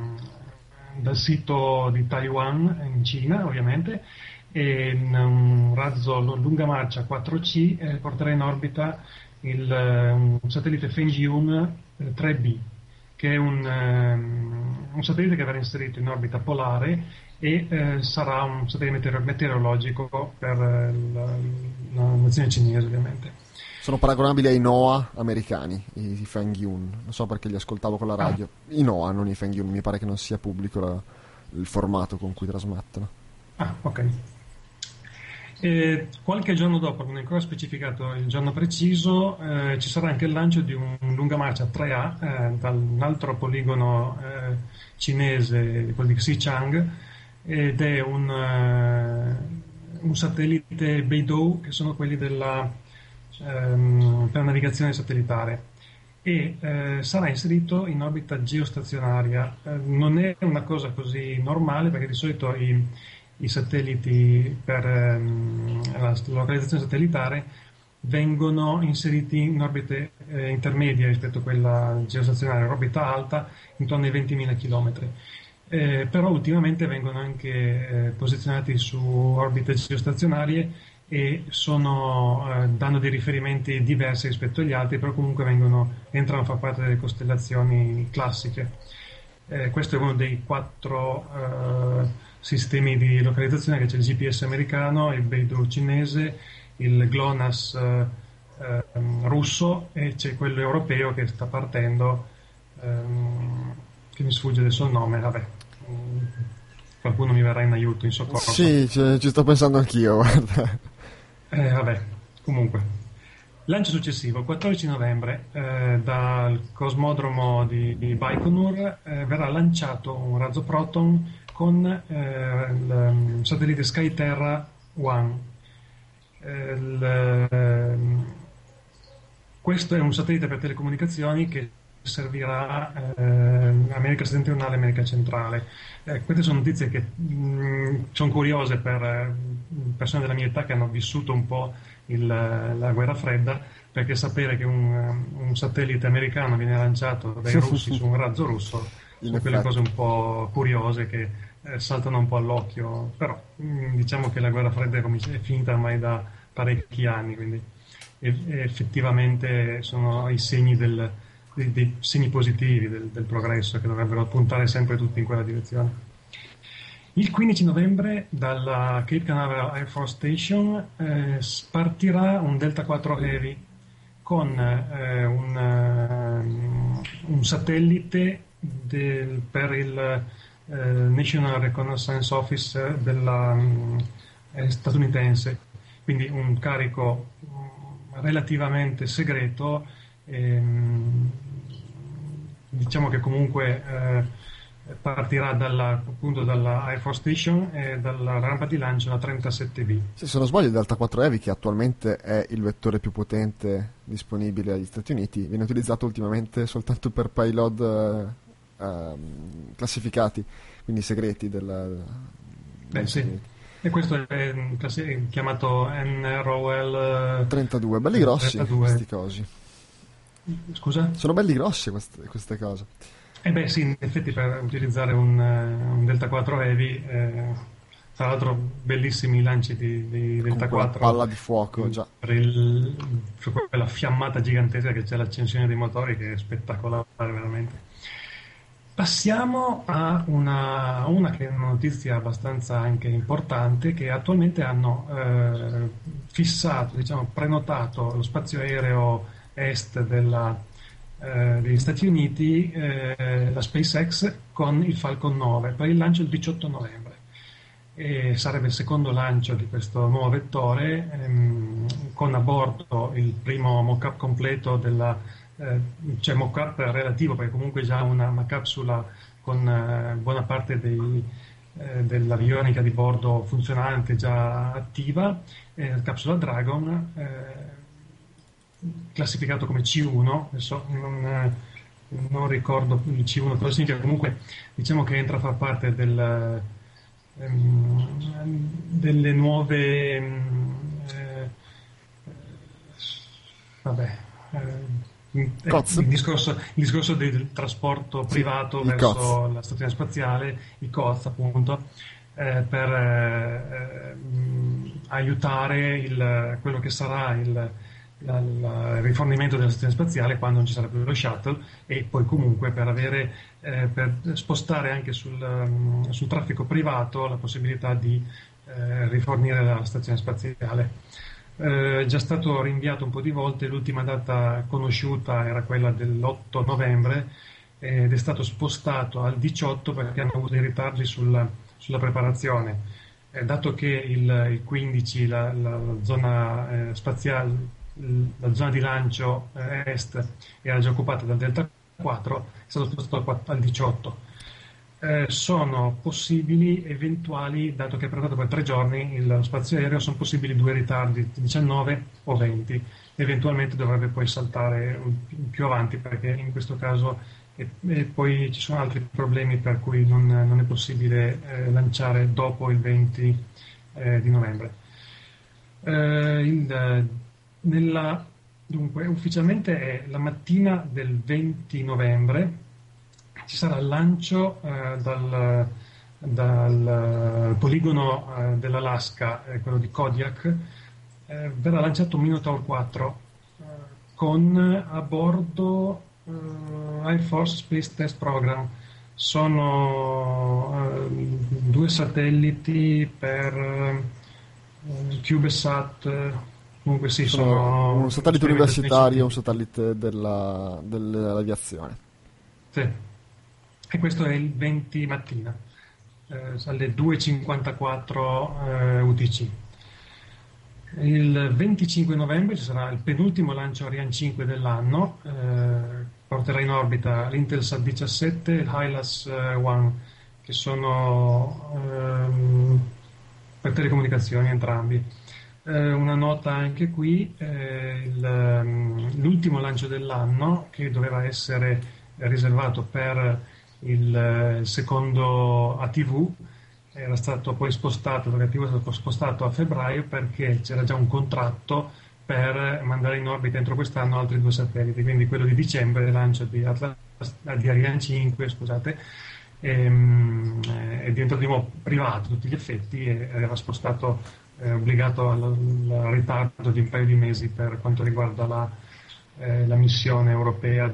sito di Taiwan in Cina, ovviamente, e un razzo lunga marcia 4C porterà in orbita un satellite Fengyun 3B, che è un satellite che verrà inserito in orbita polare e sarà un satellite meteorologico per la nazione cinese, ovviamente. Sono paragonabili ai NOAA americani, i Fengyun. Non so perché li ascoltavo con la radio. I NOAA, non i Fengyun, mi pare che non sia pubblico il formato con cui trasmettono. Ah, ok. Qualche giorno dopo, non è ancora specificato il giorno preciso, ci sarà anche il lancio di un lunga marcia 3A da un altro poligono cinese, quello di Xichang, ed è un satellite Beidou, che sono quelli per la navigazione satellitare, e sarà inserito in orbita geostazionaria. Non è una cosa così normale, perché di solito i satelliti per la localizzazione satellitare vengono inseriti in orbite intermedie rispetto a quella geostazionaria, orbita alta, intorno ai 20.000 km. Però ultimamente vengono anche posizionati su orbite geostazionarie e danno dei riferimenti diversi rispetto agli altri, però comunque entrano a far parte delle costellazioni classiche. Questo è uno dei 4 sistemi di localizzazione, che c'è il GPS americano, il Beidou cinese, il GLONASS russo, e c'è quello europeo che sta partendo, che mi sfugge adesso il nome, vabbè. Qualcuno mi verrà in aiuto, in soccorso. Sì, ci sto pensando anch'io, guarda. Vabbè, comunque. Lancio successivo, 14 novembre, dal cosmodromo di Baikonur verrà lanciato un razzo Proton con il satellite Skyterra 1. Questo è un satellite per telecomunicazioni che servirà America settentrionale e America centrale. Queste sono notizie che sono curiose per persone della mia età che hanno vissuto un po' la guerra fredda, perché sapere che un satellite americano viene lanciato dai russi su un razzo russo sono quelle cose un po' curiose che saltano un po' all'occhio, però diciamo che la guerra fredda è finita ormai da parecchi anni, quindi effettivamente sono i segni dei segni positivi del progresso, che dovrebbero puntare sempre tutti in quella direzione. Il 15 novembre dalla Cape Canaveral Air Force Station partirà un Delta 4 Heavy con un satellite per il National Reconnaissance Office statunitense, quindi un carico relativamente segreto. Diciamo che comunque partirà appunto dalla Air Force Station e dalla rampa di lancio, la 37V. Se non sbaglio, il Delta 4 Heavy, che attualmente è il vettore più potente disponibile agli Stati Uniti, viene utilizzato ultimamente soltanto per payload classificati, quindi segreti sì. E questo è chiamato NROL 32, belli grossi 32. Questi cosi. Scusa? Sono belli grossi queste cose. Sì, in effetti per utilizzare un Delta 4 Heavy, tra l'altro bellissimi lanci di Delta 4. Palla di fuoco, già. Per quella fiammata gigantesca che c'è, l'accensione dei motori, che è spettacolare veramente. Passiamo a una che è una notizia abbastanza anche importante, che attualmente hanno fissato, prenotato lo spazio aereo est degli Stati Uniti, la SpaceX, con il Falcon 9 per il lancio il 18 novembre. E sarebbe il secondo lancio di questo nuovo vettore, con a bordo il primo mock-up completo c'è mock-up relativo, perché comunque già una capsula con buona parte dell'avionica di bordo funzionante, già attiva, la capsula Dragon, classificato come C1, adesso non ricordo il C1 cosa significa, comunque diciamo che entra a far parte delle nuove vabbè, COTS? il discorso del trasporto privato verso COTS. la stazione spaziale, i COTS appunto, per aiutare quello che sarà il rifornimento della stazione spaziale quando non ci sarà più lo shuttle, e poi comunque per spostare anche sul traffico privato la possibilità di rifornire la stazione spaziale. È già stato rinviato un po' di volte, l'ultima data conosciuta era quella dell'8 novembre ed è stato spostato al 18 perché hanno avuto dei ritardi sulla preparazione. Dato che il 15 la zona spaziale, la zona di lancio est era già occupata dal Delta 4, è stato spostato al 18. Sono possibili eventuali, dato che è prenotato per 3 giorni lo spazio aereo, sono possibili 2 ritardi, 19 o 20. Eventualmente dovrebbe poi saltare più avanti, perché in questo caso poi ci sono altri problemi per cui non è possibile lanciare dopo il 20 di novembre. Dunque, ufficialmente è la mattina del 20 novembre. Ci sarà il lancio dal poligono dell'Alaska, quello di Kodiak. Verrà lanciato un Minotaur 4 con a bordo Air Force Space Test Program. Sono 2 satelliti per CubeSat. Comunque sì, sono un satellite universitario e un specifici. satellite dell'aviazione. Sì. E questo è il 20 mattina, alle 2:54 UTC. Il 25 novembre ci sarà il penultimo lancio Ariane 5 dell'anno, porterà in orbita l'Intelsat 17 e il HILAS 1, che sono per telecomunicazioni entrambi. Una nota anche qui, l'ultimo lancio dell'anno, che doveva essere riservato per il secondo ATV, era stato poi spostato, l'ATV è stato spostato a febbraio perché c'era già un contratto per mandare in orbita entro quest'anno altri 2 satelliti, quindi quello di dicembre, il lancio di Ariane 5, scusate, è diventato di nuovo privato a tutti gli effetti e era spostato, obbligato al ritardo di un paio di mesi per quanto riguarda la missione europea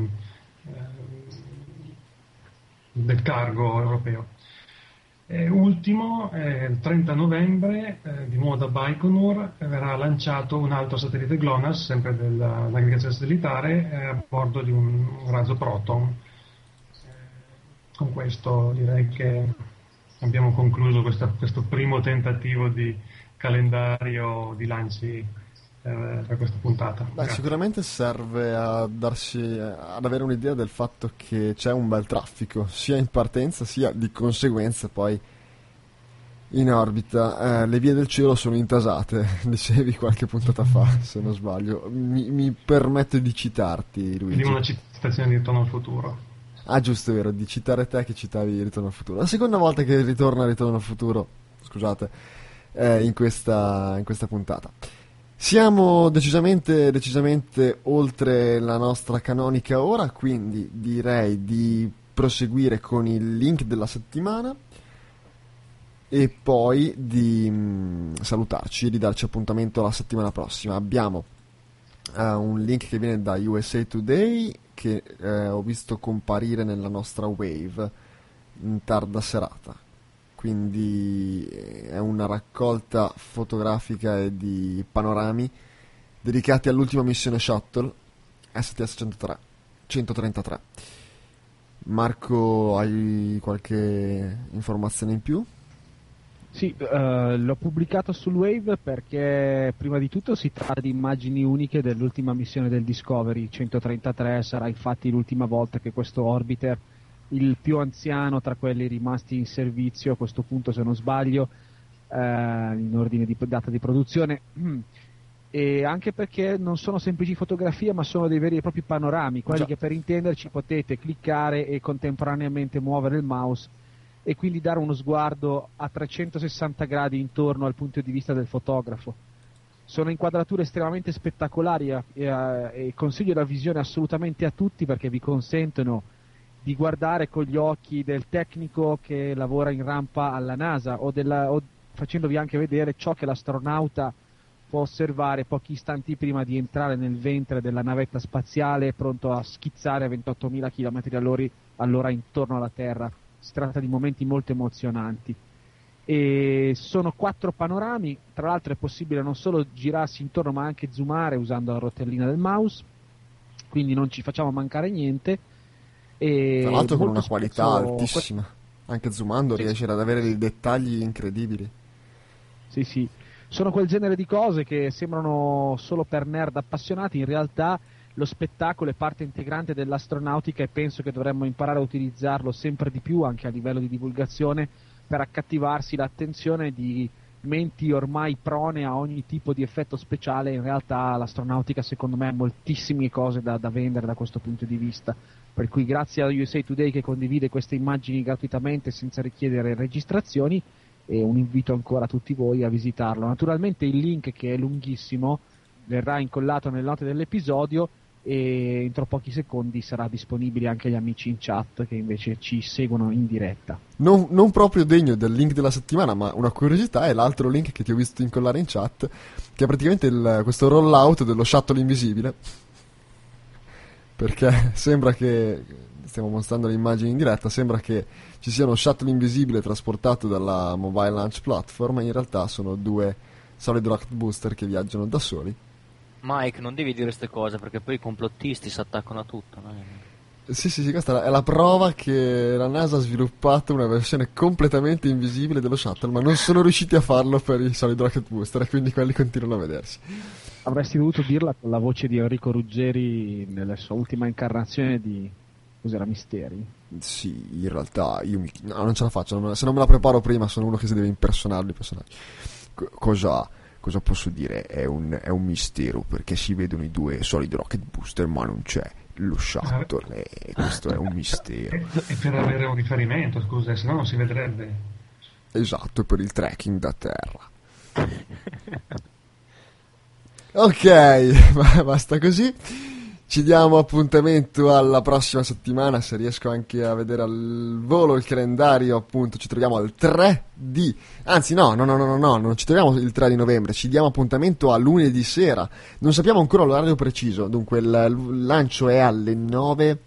del cargo europeo. Ultimo, il 30 novembre, di nuovo da Baikonur, verrà lanciato un altro satellite GLONASS, sempre dell'aggregazione satellitare, a bordo di un razzo Proton. Con questo direi che abbiamo concluso questo primo tentativo di calendario di lanci per questa puntata. Sicuramente serve ad avere un'idea del fatto che c'è un bel traffico sia in partenza sia di conseguenza poi in orbita. Le vie del cielo sono intasate, dicevi qualche puntata fa, se non sbaglio. Mi permetto di citarti, Luigi. Di una citazione di Ritorno al futuro. Ah, giusto, è vero, di citare te che citavi Ritorno al futuro. La seconda volta che ritorna Ritorno al futuro, scusate, in questa puntata. Siamo decisamente oltre la nostra canonica ora, quindi direi di proseguire con il link della settimana e poi di salutarci e di darci appuntamento la settimana prossima. Abbiamo un link che viene da USA Today che ho visto comparire nella nostra Wave in tarda serata. Quindi è una raccolta fotografica e di panorami dedicati all'ultima missione Shuttle STS-133. Marco, hai qualche informazione in più? Sì, l'ho pubblicato sul Wave perché prima di tutto si tratta di immagini uniche dell'ultima missione del Discovery 133, sarà infatti l'ultima volta che questo orbiter, il più anziano tra quelli rimasti in servizio a questo punto se non sbaglio, in ordine di data di produzione, e anche perché non sono semplici fotografie ma sono dei veri e propri panorami, quelli che per intenderci potete cliccare e contemporaneamente muovere il mouse e quindi dare uno sguardo a 360 gradi intorno al punto di vista del fotografo. Sono inquadrature estremamente spettacolari e consiglio la visione assolutamente a tutti, perché vi consentono di guardare con gli occhi del tecnico che lavora in rampa alla NASA o facendovi anche vedere ciò che l'astronauta può osservare pochi istanti prima di entrare nel ventre della navetta spaziale pronto a schizzare a 28.000 km all'ora intorno alla Terra. Si tratta di momenti molto emozionanti. E sono 4 panorami, tra l'altro è possibile non solo girarsi intorno ma anche zoomare usando la rotellina del mouse, quindi non ci facciamo mancare niente. E tra l'altro con una spesso, qualità altissima, anche zoomando sì, riesce ad avere dei dettagli incredibili. Sì, sono quel genere di cose che sembrano solo per nerd appassionati, in realtà lo spettacolo è parte integrante dell'astronautica e penso che dovremmo imparare a utilizzarlo sempre di più anche a livello di divulgazione, per accattivarsi l'attenzione di menti ormai prone a ogni tipo di effetto speciale. In realtà l'astronautica secondo me ha moltissime cose da vendere da questo punto di vista, per cui grazie a USA Today che condivide queste immagini gratuitamente senza richiedere registrazioni, e un invito ancora a tutti voi a visitarlo. Naturalmente il link, che è lunghissimo, verrà incollato nelle note dell'episodio e entro pochi secondi sarà disponibile anche agli amici in chat che invece ci seguono in diretta. Non proprio degno del link della settimana, ma una curiosità è l'altro link che ti ho visto incollare in chat, che è praticamente questo rollout dello shuttle invisibile, perché sembra che, stiamo mostrando le immagini in diretta, sembra che ci sia uno shuttle invisibile trasportato dalla Mobile Launch Platform, ma in realtà sono 2 Solid Rocket Booster che viaggiano da soli. Mike, non devi dire queste cose perché poi i complottisti si attaccano a tutto, no? Sì, questa è la prova che la NASA ha sviluppato una versione completamente invisibile dello shuttle, ma non sono riusciti a farlo per i Solid Rocket Booster, e quindi quelli continuano a vedersi. Avresti dovuto dirla con la voce di Enrico Ruggeri nella sua ultima incarnazione di... cos'era, Misteri? Sì, in realtà no, non ce la faccio, se non me la preparo prima sono uno che si deve impersonare i personaggi. Cosa posso dire? È un mistero, perché si vedono i 2 Solid Rocket Booster ma non c'è lo shuttle, e questo è un mistero. E per avere un riferimento, scusa, se no non si vedrebbe. Esatto, per il tracking da terra. Ok, basta così. Ci diamo appuntamento alla prossima settimana, se riesco anche a vedere al volo il calendario, appunto ci troviamo al 3 di... Anzi no, non ci troviamo il 3 di novembre, ci diamo appuntamento a lunedì sera. Non sappiamo ancora l'orario preciso, dunque il lancio è alle 9...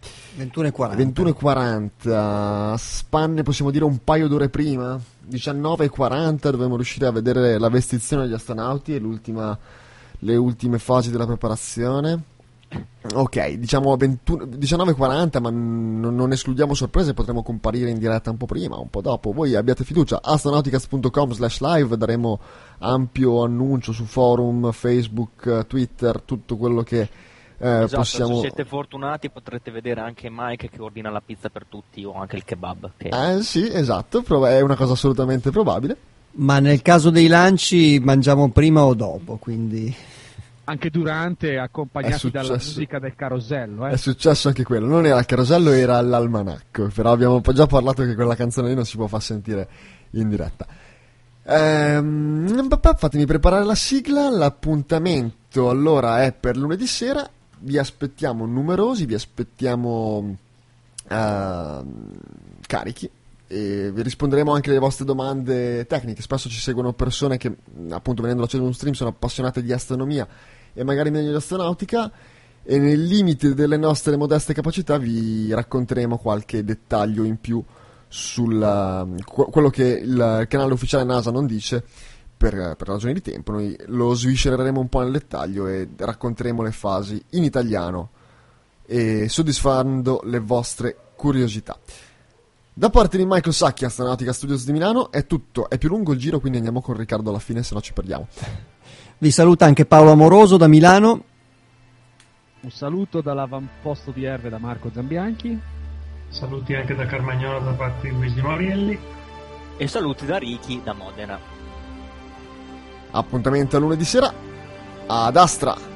21:40. Spanne possiamo dire un paio d'ore prima, 19:40 dovremmo riuscire a vedere la vestizione degli astronauti e le ultime fasi della preparazione. Ok, diciamo 19:40, ma non escludiamo sorprese, potremo comparire in diretta un po' prima, un po' dopo. Voi abbiate fiducia, astronauticast.com/live, daremo ampio annuncio su forum, Facebook, Twitter, tutto quello che esatto, possiamo... se siete fortunati potrete vedere anche Mike che ordina la pizza per tutti o anche il kebab. Sì, esatto, è una cosa assolutamente probabile. Ma nel caso dei lanci mangiamo prima o dopo, quindi... Anche durante, accompagnati dalla musica del carosello. È successo anche quello, non era il carosello, era l'almanacco, però abbiamo già parlato che quella canzone lì non si può far sentire in diretta. Fatemi preparare la sigla. L'appuntamento allora è per lunedì sera, vi aspettiamo numerosi, vi aspettiamo carichi, e vi risponderemo anche alle vostre domande tecniche. Spesso ci seguono persone che, appunto, venendo da uno stream, sono appassionate di astronomia e magari meglio di astronautica, e nel limite delle nostre modeste capacità vi racconteremo qualche dettaglio in più sul quello che il canale ufficiale NASA non dice per ragioni di tempo. Noi lo sviscereremo un po' nel dettaglio e racconteremo le fasi in italiano e soddisfando le vostre curiosità. Da parte di Michael Sacchi, Astronautica Studios di Milano, è tutto. È più lungo il giro, quindi andiamo con Riccardo alla fine, se no ci perdiamo. Vi saluta anche Paolo Amoroso da Milano. Un saluto dall'avamposto di Erve da Marco Zambianchi. Saluti anche da Carmagnola da parte di Luigi Morielli. E saluti da Ricky da Modena. Appuntamento a lunedì sera. Ad Astra!